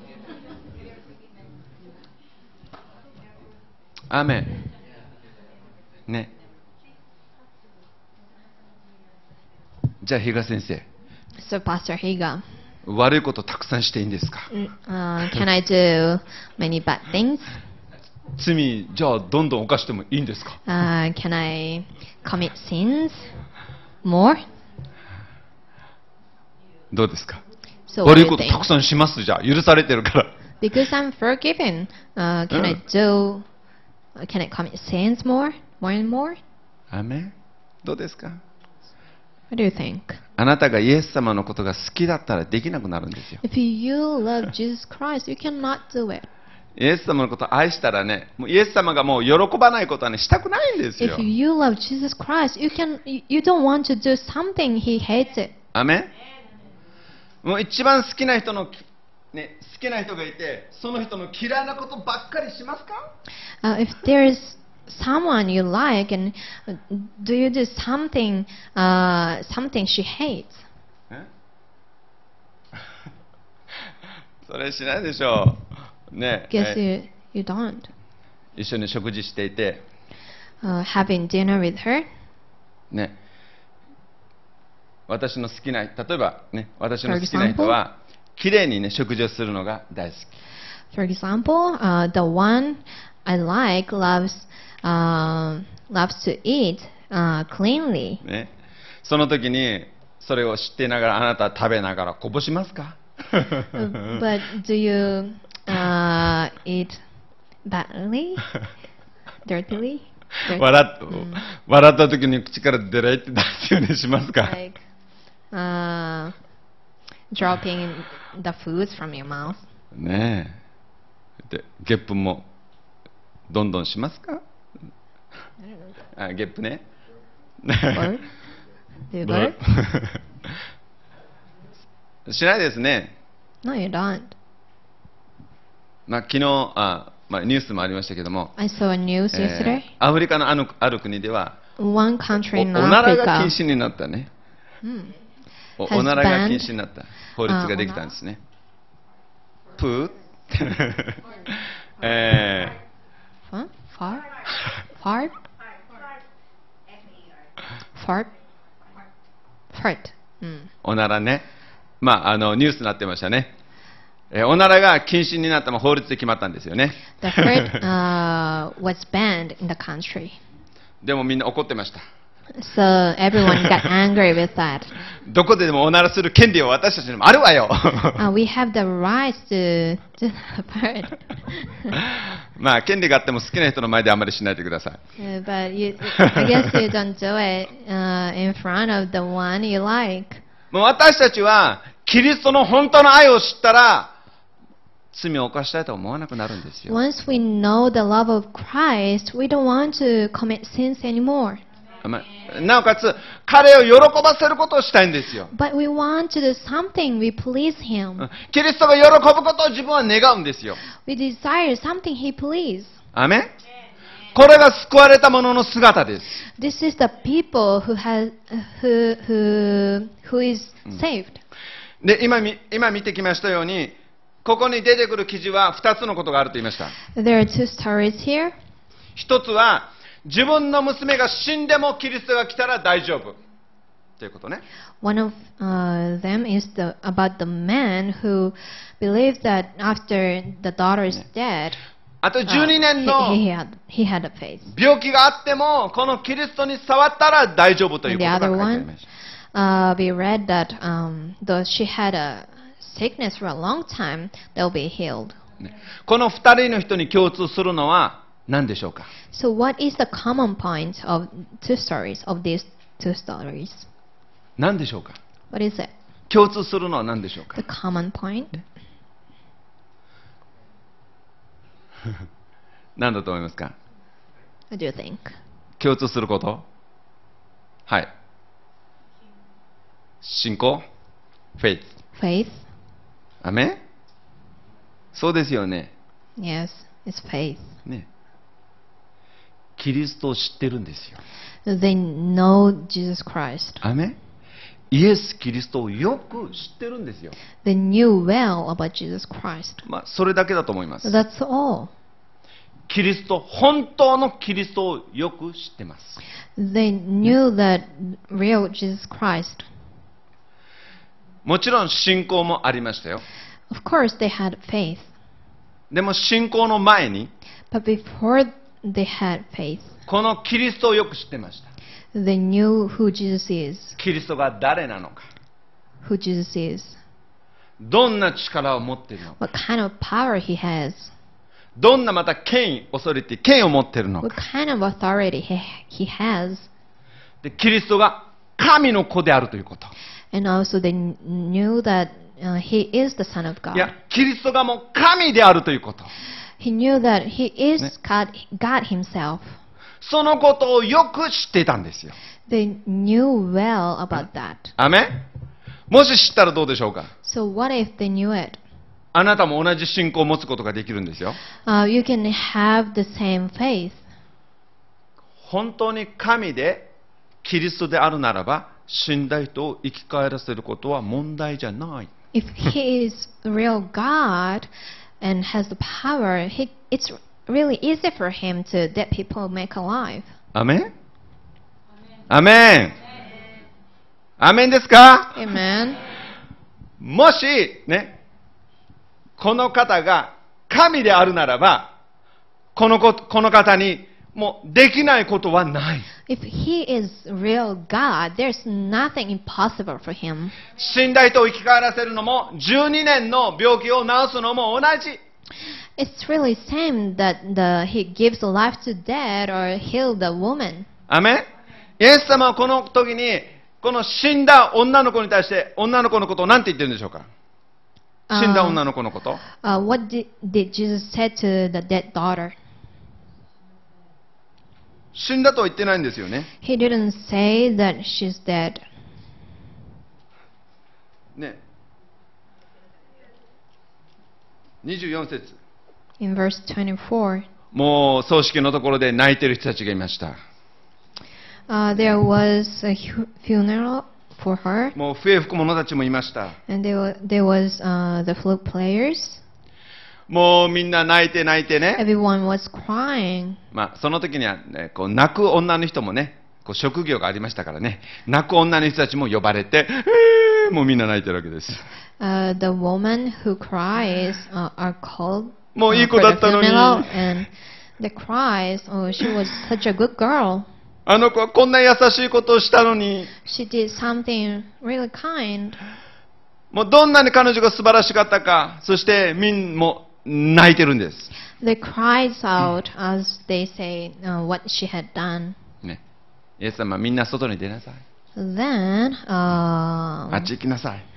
Speaker 1: アーメン。ね。じゃあ、比嘉先生。
Speaker 2: So Pastor Higa,
Speaker 1: 悪いことたくさんしていいんですか？
Speaker 2: can I do many bad things?
Speaker 1: 罪、じゃあどんどん犯してもいいんですか？
Speaker 2: Can I commit sins more?
Speaker 1: どうですか？
Speaker 2: So what
Speaker 1: 悪
Speaker 2: do
Speaker 1: い
Speaker 2: you
Speaker 1: ことた
Speaker 2: think?
Speaker 1: くさんしますじゃあ、許されてるから。
Speaker 2: Because I'm forgiven, can I commit sins more and more?
Speaker 1: アーメン。どうですか？
Speaker 2: What do you think?
Speaker 1: あなたがイエス様のことが好きだったらできなくなるんですよ。
Speaker 2: If you love Jesus Christ, you cannot do it.
Speaker 1: イエス様のことを愛したらね、もうイエス様がもう喜ばないことはね、したくないんですよ
Speaker 2: If。you love Jesus Christ, you don't want to do something he hates it.
Speaker 1: アメン。もう一番好きな人の、ね、好きな人がいて、その人の嫌いなことばっかりしますか？
Speaker 2: If there is someone you like, and do you do something she hates?
Speaker 1: えそれしないでしょう。ね、
Speaker 2: Guess you don't.
Speaker 1: 一緒に食事していて、
Speaker 2: Having dinner with her.
Speaker 1: ね、私の好きな、例えばね、私の好きな人は、きれいにね、食事をするのが大好き。
Speaker 2: For example, the one I like loves to eat cleanly.
Speaker 1: ね、その時に、それを知っていながら、あなたは食べながらこぼしますか？
Speaker 2: But do you eat badly? Dirtily?
Speaker 1: 笑った時に口からデレって出すようにしますか？
Speaker 2: Like dropping the foods from your mouth.
Speaker 1: ねえ。で、ゲップもどんどんしますか？あ、ゲップね。
Speaker 2: Or do you burp?
Speaker 1: しないですね。
Speaker 2: No, you don't.
Speaker 1: まあ、昨日ニュースもありましたけども、
Speaker 2: I saw a news yesterday.
Speaker 1: アフリカのある国では
Speaker 2: One country
Speaker 1: お
Speaker 2: in
Speaker 1: ならが
Speaker 2: Africa
Speaker 1: 禁止になったね。
Speaker 2: has
Speaker 1: おならが
Speaker 2: banned
Speaker 1: 禁止になった法律ができたんですね。プー
Speaker 2: Huh? Fart? Fart? Fart.
Speaker 1: おならね。まあ、ニュースになってましたね。おならが禁止になった法律で決まったんですよね。
Speaker 2: The fart was banned in the country.
Speaker 1: でもみんな怒ってました。
Speaker 2: So everyone got angry with that.
Speaker 1: どこででもおならする権利は私たちにもあるわよ。
Speaker 2: We have the right to do the fart.
Speaker 1: まあ、権利があっても好きな人の前であまりしないでください。
Speaker 2: But I guess you don't do it in front of the one you like.
Speaker 1: もう私たちはキリストの本当の愛を知ったら罪を犯したいと思わなくなるんですよ。
Speaker 2: Once we know the love of Christ, we don't want to commit sins anymore.
Speaker 1: なおかつ彼を喜ばせることをしたいんですよ。
Speaker 2: But we want to do something we please Him.
Speaker 1: キリストが喜ぶことを自分は願うんですよ。
Speaker 2: We desire something He please.
Speaker 1: アメン。これが救われた者の姿です。
Speaker 2: This is the people who is saved.
Speaker 1: で、今見てきましたように、ここに出てくる記事は2つのことがあると言いました。
Speaker 2: There are two stories here.
Speaker 1: 一つは、自分の娘が死んでもキリストが来たら大丈夫。ということね。
Speaker 2: One of them is about the man who believes that after the daughter is dead,
Speaker 1: あと12年の
Speaker 2: he had a faith.
Speaker 1: 病気があっても、このキリストに触ったら大丈夫ということが書いてありました。
Speaker 2: We read that though she had a sickness for a long time, they'll be healed.
Speaker 1: この2人の人に共通するのは何でしょうか？
Speaker 2: So what is the common point of these two stories?
Speaker 1: 何でしょうか？
Speaker 2: What is it?
Speaker 1: 共通するのは何でしょうか？
Speaker 2: The common point?
Speaker 1: 何だと思いますか？
Speaker 2: What do you think?
Speaker 1: 共通すること？はい。信仰？ Faith。
Speaker 2: Faith?
Speaker 1: アメン？そうですよね。
Speaker 2: Yes, it's faith.
Speaker 1: ね。キリストを知ってるんですよ。
Speaker 2: They know Jesus Christ.
Speaker 1: アメン？イエス・キリストをよく知ってるんですよ。
Speaker 2: They knew well about Jesus Christ.
Speaker 1: まあ、それだけだと思います。
Speaker 2: That's all.
Speaker 1: キリスト、本当のキリストをよく知ってます。
Speaker 2: They knew that real Jesus Christ.
Speaker 1: もちろん信仰もありましたよ。
Speaker 2: Of course, they had faith.
Speaker 1: でも信仰の前に、
Speaker 2: But before they had faith,
Speaker 1: このキリストをよく知ってました。
Speaker 2: they knew who Jesus is.
Speaker 1: キリストが誰なのか。
Speaker 2: Who Jesus is.
Speaker 1: どんな力を持っているのか。
Speaker 2: What kind of power he has.
Speaker 1: どんなまた権威、オソリティ、権威を持っているの
Speaker 2: What
Speaker 1: か。
Speaker 2: kind of authority he has.
Speaker 1: で、キリストが神の子であるということ。
Speaker 2: And also they knew that he is the Son of
Speaker 1: いや
Speaker 2: God.
Speaker 1: キリストがもう神であるということ。
Speaker 2: He knew that he is
Speaker 1: ね。
Speaker 2: God himself.
Speaker 1: そのことをよく知っていたんですよ。
Speaker 2: They knew well about that.
Speaker 1: アメン。もし知ったらどうでしょうか。
Speaker 2: So what if they knew it?
Speaker 1: あなたも同じ信仰を持つことができるんですよ。
Speaker 2: You can have the same faith.
Speaker 1: 本当に神でキリストであるならば、死んだ人を生き返らせることは問題じゃない。
Speaker 2: If he is real God and has the power, it's really easy for him to dead people make alive.
Speaker 1: アメン。アメン。アメンですか。
Speaker 2: Amen.
Speaker 1: もしね、この方が神であるならば、この方にもうできないことはない。
Speaker 2: If he is real God, there's nothing impossible for him.
Speaker 1: 死んだ人を生き返らせるのも、12年の病気を治すのも同じ。
Speaker 2: It's really same that he gives life to dead or heal the woman.
Speaker 1: アメン。イエス様はこの時に、この死んだ女の子に対して、女の子のことを何て言ってるんでしょうか。死んだ女の子のこと。
Speaker 2: What did Jesus say to the dead daughter?
Speaker 1: 死んだとは言ってないんですよね。
Speaker 2: He didn't say that she's dead.
Speaker 1: ね。24節。
Speaker 2: In verse 24,
Speaker 1: もう葬式のところで泣いてる人たちがいました。
Speaker 2: there was a funeral for her,
Speaker 1: もう笛吹く者たちもいました。
Speaker 2: and there was the flute players.
Speaker 1: もうみんな泣いて泣いてね。
Speaker 2: Everyone was crying.
Speaker 1: まあその時にはね、こう泣く女の人もね、こう職業がありましたからね、泣く女の人たちも呼ばれて、もうみんな泣いてるわけです。
Speaker 2: The woman who cries are called
Speaker 1: もういい
Speaker 2: for
Speaker 1: 子だ
Speaker 2: the
Speaker 1: ったのに、
Speaker 2: funeral, and the cries, oh, she was such a good girl.
Speaker 1: あの子はこんな優しいことをしたのに、
Speaker 2: She did something really kind.
Speaker 1: もうどんなに彼女が素晴らしかったか、そしてみんも泣いてるんです。
Speaker 2: They cried out as they say what she had done.
Speaker 1: ね、イエス様みんな外に出なさい。
Speaker 2: Then
Speaker 1: あっち行きなさい。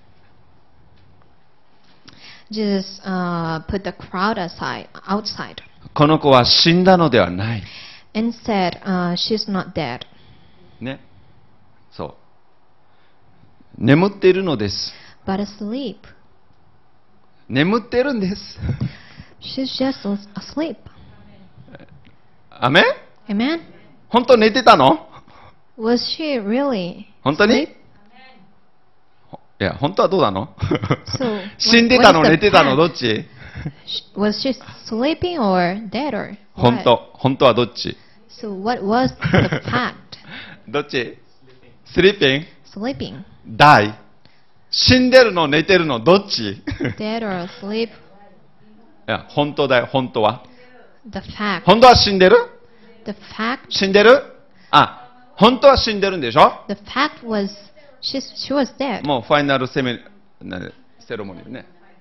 Speaker 2: Jesus put the crowd outside
Speaker 1: この子は死んだのではない。
Speaker 2: and said, she's not dead,
Speaker 1: ね、そう。眠っているのです。
Speaker 2: but asleep.
Speaker 1: 眠ってるんです。
Speaker 2: She's just asleep.
Speaker 1: アメン。
Speaker 2: Amen?
Speaker 1: 本当寝てたの？
Speaker 2: Was she really
Speaker 1: 本当に？
Speaker 2: asleep?
Speaker 1: いや、本当はどうなの？
Speaker 2: So,
Speaker 1: 死んでたの
Speaker 2: what is
Speaker 1: 寝
Speaker 2: the
Speaker 1: てたの
Speaker 2: fact?
Speaker 1: どっち？
Speaker 2: Was she sleeping or dead or
Speaker 1: 本
Speaker 2: what?
Speaker 1: 当。本当はどっち？
Speaker 2: So what was the fact?
Speaker 1: どっち？ sleeping?
Speaker 2: Sleeping.
Speaker 1: die? 死んでるの寝てるのどっち？
Speaker 2: Dead or asleep?
Speaker 1: いや、本当だよ、本当は。
Speaker 2: The fact.
Speaker 1: 本当は死んでる？
Speaker 2: The fact.
Speaker 1: 死んでる？あ、本当は死んでるんでしょ？
Speaker 2: The fact was she was dead.
Speaker 1: もうファイナルセレモニーね。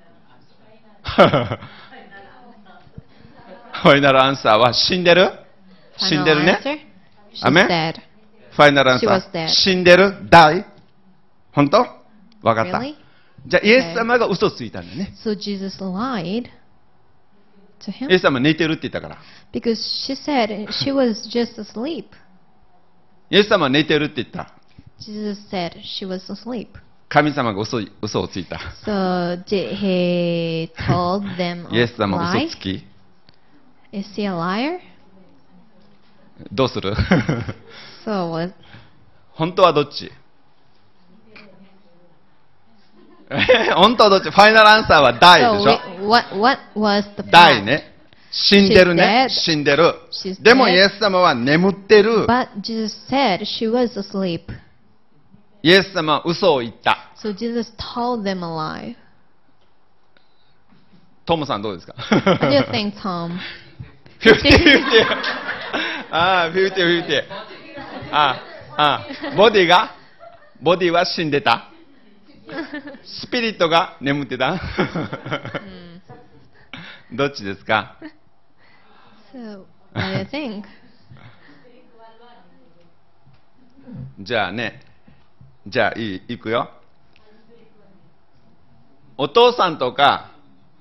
Speaker 1: ファイナルアンサーは死んでる？死ん
Speaker 2: Final
Speaker 1: でるね。
Speaker 2: answer? She's
Speaker 1: アメン？
Speaker 2: dead.
Speaker 1: ファイナルアン
Speaker 2: She
Speaker 1: サ
Speaker 2: was
Speaker 1: ー。
Speaker 2: dead.
Speaker 1: 死んでる？die？本当？わかった。
Speaker 2: Really?
Speaker 1: じゃあイエス様が嘘ついたんだよね。
Speaker 2: So Jesus lied to
Speaker 1: イ
Speaker 2: him
Speaker 1: エス様寝てるって言ったから。
Speaker 2: because she said she was just asleep.
Speaker 1: イエス様は寝てるって言った。
Speaker 2: Jesus said she was asleep.
Speaker 1: 神様が嘘をついた。
Speaker 2: So did he told them
Speaker 1: イエス
Speaker 2: a
Speaker 1: 様
Speaker 2: lie?
Speaker 1: 嘘つき。
Speaker 2: Is he a liar?
Speaker 1: どうする？
Speaker 2: So what?
Speaker 1: 本当はどっち？本当はどっち？ファイナルアンサーは die でしょ？
Speaker 2: So what was the
Speaker 1: die
Speaker 2: fact?
Speaker 1: ね。死んでるね。
Speaker 2: She's dead.
Speaker 1: 死んでる。
Speaker 2: She's
Speaker 1: でも
Speaker 2: dead.
Speaker 1: イエス様は眠ってる。
Speaker 2: But Jesus said she was asleep.
Speaker 1: イエス様は嘘を言った。
Speaker 2: So Jesus told them a lie.
Speaker 1: トムさんどうですか？
Speaker 2: What do you think, Tom?
Speaker 1: 50-50。ああ、50-50。ああ、ボディは死んでた。スピリットが眠ってた。どっちですか？
Speaker 2: So what do you think?
Speaker 1: じゃあね、じゃあいくよ。お父さんとか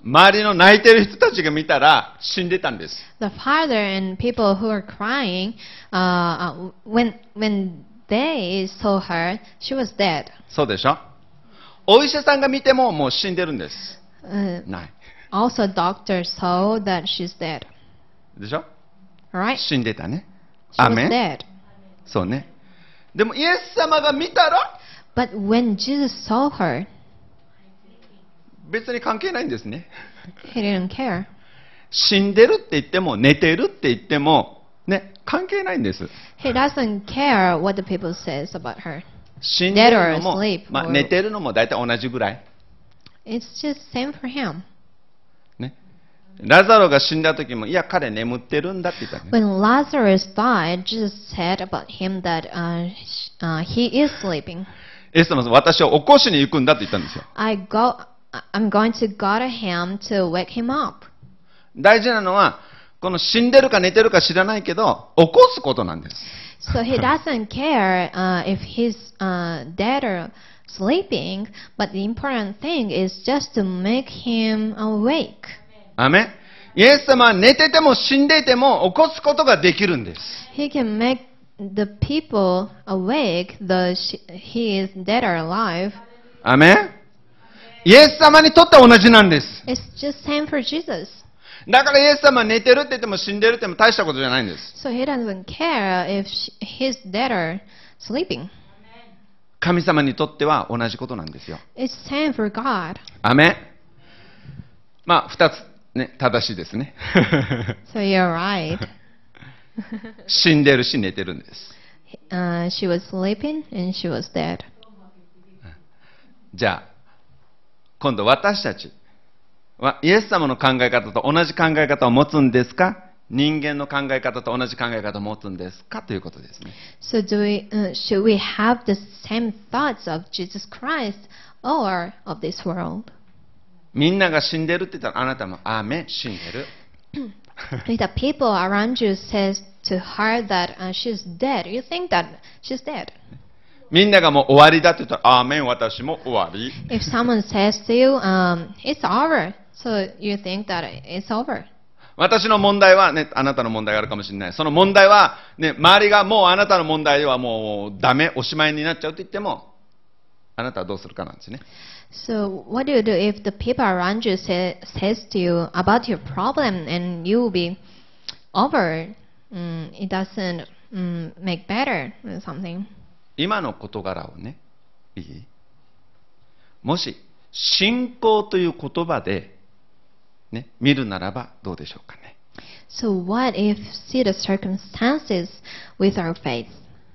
Speaker 1: 周りの泣いてる人たちが見たら死んでたんです。
Speaker 2: The father and people who are crying, when they saw her, she was dead.
Speaker 1: そうでしょ。お医者さんが見てももう死んでるんです。ない。
Speaker 2: Also, doctor saw that she's dead.
Speaker 1: でしょ。
Speaker 2: Right?
Speaker 1: 死んでたね。
Speaker 2: She
Speaker 1: ア
Speaker 2: was
Speaker 1: メン。
Speaker 2: dead.
Speaker 1: そうね。でもイエス様が見たら
Speaker 2: But when Jesus saw her,
Speaker 1: 別に関係ないんですね。
Speaker 2: he didn't care.
Speaker 1: 死んでるって言っても寝てるって言ってもね、関係ないんです。
Speaker 2: He doesn't care what the people says about her.
Speaker 1: 死んでるのも
Speaker 2: Dead or asleep or-
Speaker 1: 寝てるのも大体同じぐらい。
Speaker 2: It's just same for him.
Speaker 1: ね。ラザロが死んだ時もいや彼眠ってるんだって言ったね。
Speaker 2: When Lazarus died, Jesus said about him that he is sleeping.
Speaker 1: イエス様は私を起こしに行くんだって言ったんですよ。
Speaker 2: I'm going to go to him to wake him up.
Speaker 1: 大事なのはこの死んでるか寝てるか知らないけど起こすことなんです。
Speaker 2: So he doesn't care if he's dead or sleeping, but the important thing is just to make him awake.
Speaker 1: アメン。イエス様は寝てても死んでいても起こすことができるんです。
Speaker 2: He can make the people awake, he is dead or alive.
Speaker 1: アメン。イエス様にとっては同じなんです。
Speaker 2: It's just same for Jesus.
Speaker 1: だからイエス様は寝てるって言っても死んでるって言っても大したことじゃないんです。
Speaker 2: So he doesn't care if he's dead or sleeping.
Speaker 1: 神様にとっては同じことなんですよ。
Speaker 2: It's same for God.
Speaker 1: アメン。まあ二つね、正しいですね。
Speaker 2: So you're right.
Speaker 1: 死んでるし寝てるんです。
Speaker 2: She was sleeping and she was dead.
Speaker 1: じゃあ今度私たちはイエス様の考え方と同じ考え方を持つんですか、人間の考え方と同じ考え方を持つんですかということですね。
Speaker 2: So should we have the same thoughts of Jesus Christ or of this world?
Speaker 1: みんなが死んでるって言ったらあなたもアーメン死んでる。
Speaker 2: If the people around you says to her that she's dead, you think that she's dead.
Speaker 1: みんながもう終わりだって言ったらアーメン私も終わり。
Speaker 2: If someone says to you, it's over, so you think that it's over.
Speaker 1: 私の問題はね、あなたの問題があるかもしれない。その問題はね、周りがもうあなたの問題はもうダメ、おしまいになっちゃうって言っても、あなたはどうするかなんですね。
Speaker 2: So what do you do if the people around you says to you about your problem and you will be over? It doesn't make better or something.
Speaker 1: 今の事柄をね、いい？もし信仰という言葉で、ね、見るならばどうでしょうかね。
Speaker 2: So what if see the circumstances with our faith?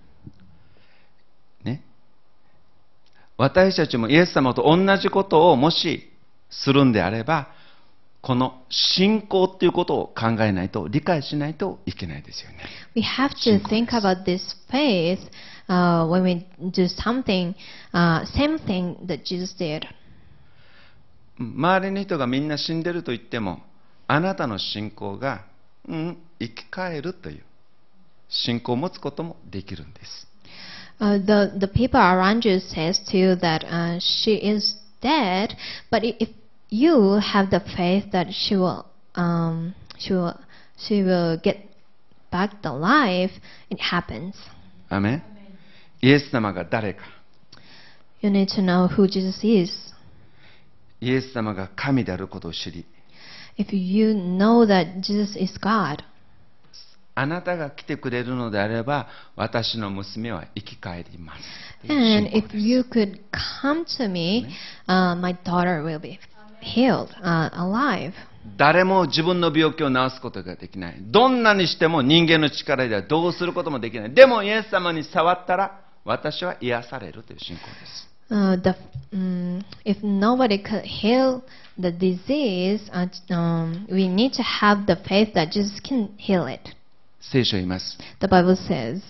Speaker 1: ね、私たちもイエス様と同じことをもしするんであれば、この信仰っていうことを考えないと、理解しないといけないですよね。
Speaker 2: We have to think about this faith when we do something, same thing that Jesus did.
Speaker 1: 周りの人がみんな死んでると言っても、あなたの信仰が、生き返るという信仰を持つこともできるんです。
Speaker 2: The people around you says to you that she is dead, but if you have the faith that she will get back alive, it happens.
Speaker 1: アメン。イエス様が誰か、
Speaker 2: You need to know who Jesus is.
Speaker 1: イエス様が神であることを知り、
Speaker 2: If you know that Jesus is God,
Speaker 1: あなたが来てくれるのであれば、私の娘は生き返ります。
Speaker 2: and if you could come to me, my daughter will be healed, alive.
Speaker 1: 誰も自分の病気を治すことができない。どんなにしても人間の力ではどうすることもできない。でもイエス様に触ったら私は癒されるという信仰です。
Speaker 2: If nobody could heal the disease, we need to have the faith that Jesus can heal it.
Speaker 1: 聖書を言います。
Speaker 2: The Bible says,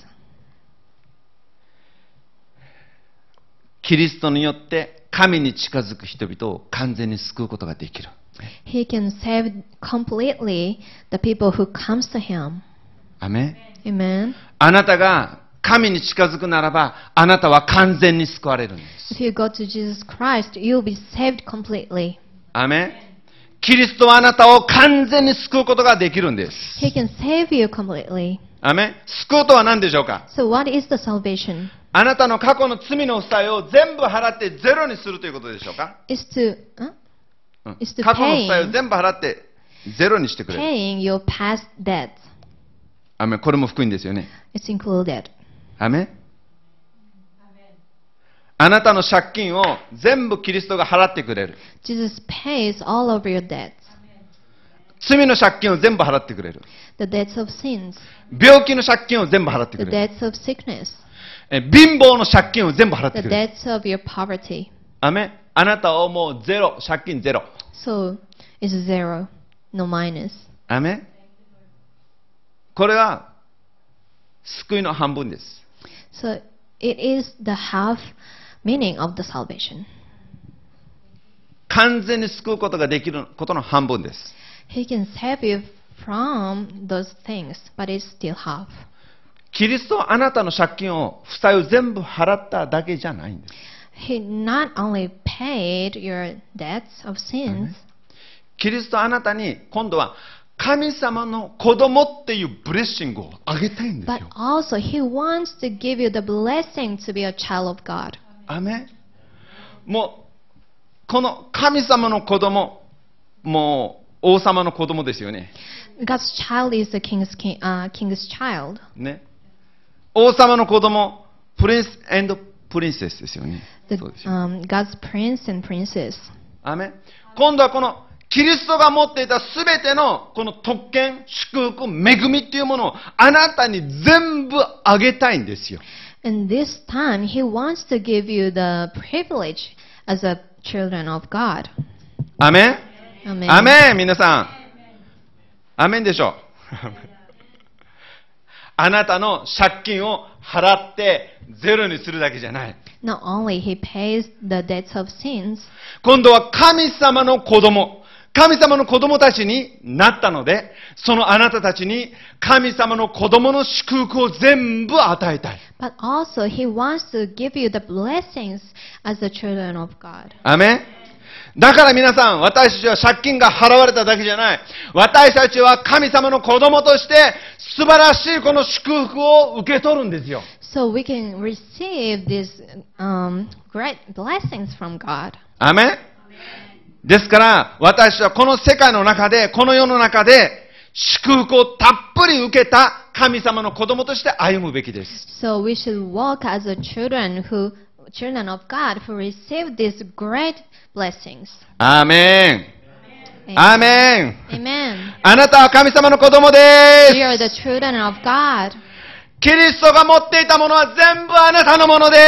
Speaker 1: キリストによって神に近づく人々を完全に救うことができる。
Speaker 2: He can save completely the people who comes to Him.
Speaker 1: アメン。
Speaker 2: Amen.
Speaker 1: あなたが神に近づくならば、あなたは完全に救われるんです。
Speaker 2: If you go to Jesus Christ, you'll be saved completely.
Speaker 1: アメン。 キリストはあなたを完全に救うことができるんです。
Speaker 2: He can save you completely.
Speaker 1: アメン。救うとは何でしょうか？
Speaker 2: So what is the salvation?
Speaker 1: あなたの過去の罪の負債を全部払ってゼロにするということでしょうか？
Speaker 2: Is to
Speaker 1: うん
Speaker 2: is to
Speaker 1: 過去の負債を
Speaker 2: paying
Speaker 1: 全部払ってゼロにしてくれる。
Speaker 2: your past debts.
Speaker 1: アメン。これも福音ですよね。
Speaker 2: It's included.
Speaker 1: アメン。あなたの借金を全部キリストが払ってくれる。
Speaker 2: Jesus pays all of your debts.
Speaker 1: 罪の借金を全部払ってくれる。
Speaker 2: The debts of sins,
Speaker 1: 病気の借金を全部払ってく
Speaker 2: the
Speaker 1: れる。
Speaker 2: debts of sickness,
Speaker 1: 貧乏の借金を全部払って
Speaker 2: the
Speaker 1: くれる。
Speaker 2: debts of your poverty.
Speaker 1: アメン。あなたをもうゼロ、借金ゼロ。
Speaker 2: So it's zero, no minus.
Speaker 1: アメン。これは救いの半分です。
Speaker 2: So it is the half meaning of the salvation.
Speaker 1: 完全に救うことができることの半分です。
Speaker 2: He can save you from those things, but it's still half.
Speaker 1: キリストはあなたの借金を、負債を全部払っただけじゃないんです。
Speaker 2: He not only paid your debts of sins,
Speaker 1: キリストはあなたに今度は神様の子供っていうブレッシングをあげたいんです
Speaker 2: but
Speaker 1: よ。
Speaker 2: also He wants to give you the blessing to be a child of God.
Speaker 1: アメン。もうこの神様の子供、もう王様の子供ですよね。
Speaker 2: God's child is the king's child.
Speaker 1: ね。王様の子供、プリンス&プリンセスですよね。
Speaker 2: The,
Speaker 1: そうですよ。
Speaker 2: God's prince and princess.
Speaker 1: アメン。今度はこのキリストが持っていたすべてのこの特権、祝福、恵みっていうものをあなたに全部あげたいんですよ。
Speaker 2: And this time, He wants to give you the privilege as a children of God.
Speaker 1: アメン。
Speaker 2: Amen.
Speaker 1: アメン。皆さん。アメンでしょう。あなたの借金を払ってゼロにするだけじゃない。
Speaker 2: Not only He pays the debts of sins,
Speaker 1: 今度は神様の子供。神様の子供たちになったので、そのあなたたちに神様の子供の祝福を全部与えたい。
Speaker 2: but also He wants to give you the blessings as the children of God.
Speaker 1: アメン。だから皆さん、私たちは借金が払われただけじゃない。私たちは神様の子供として素晴らしいこの祝福を受け取るんですよ。
Speaker 2: So we can receive these great blessings from God.
Speaker 1: アメン。ですから、私はこの世界の中で、この世の中で、祝福をたっぷり受けた神様の子供として歩むべきです。
Speaker 2: So we should walk as a children of God who receive these great blessings.
Speaker 1: アーメン。アーメン。
Speaker 2: Amen.
Speaker 1: あなたは神様の子供で
Speaker 2: We are the
Speaker 1: す。
Speaker 2: children of God.
Speaker 1: キリストが持っていたものは全部あなたのものです。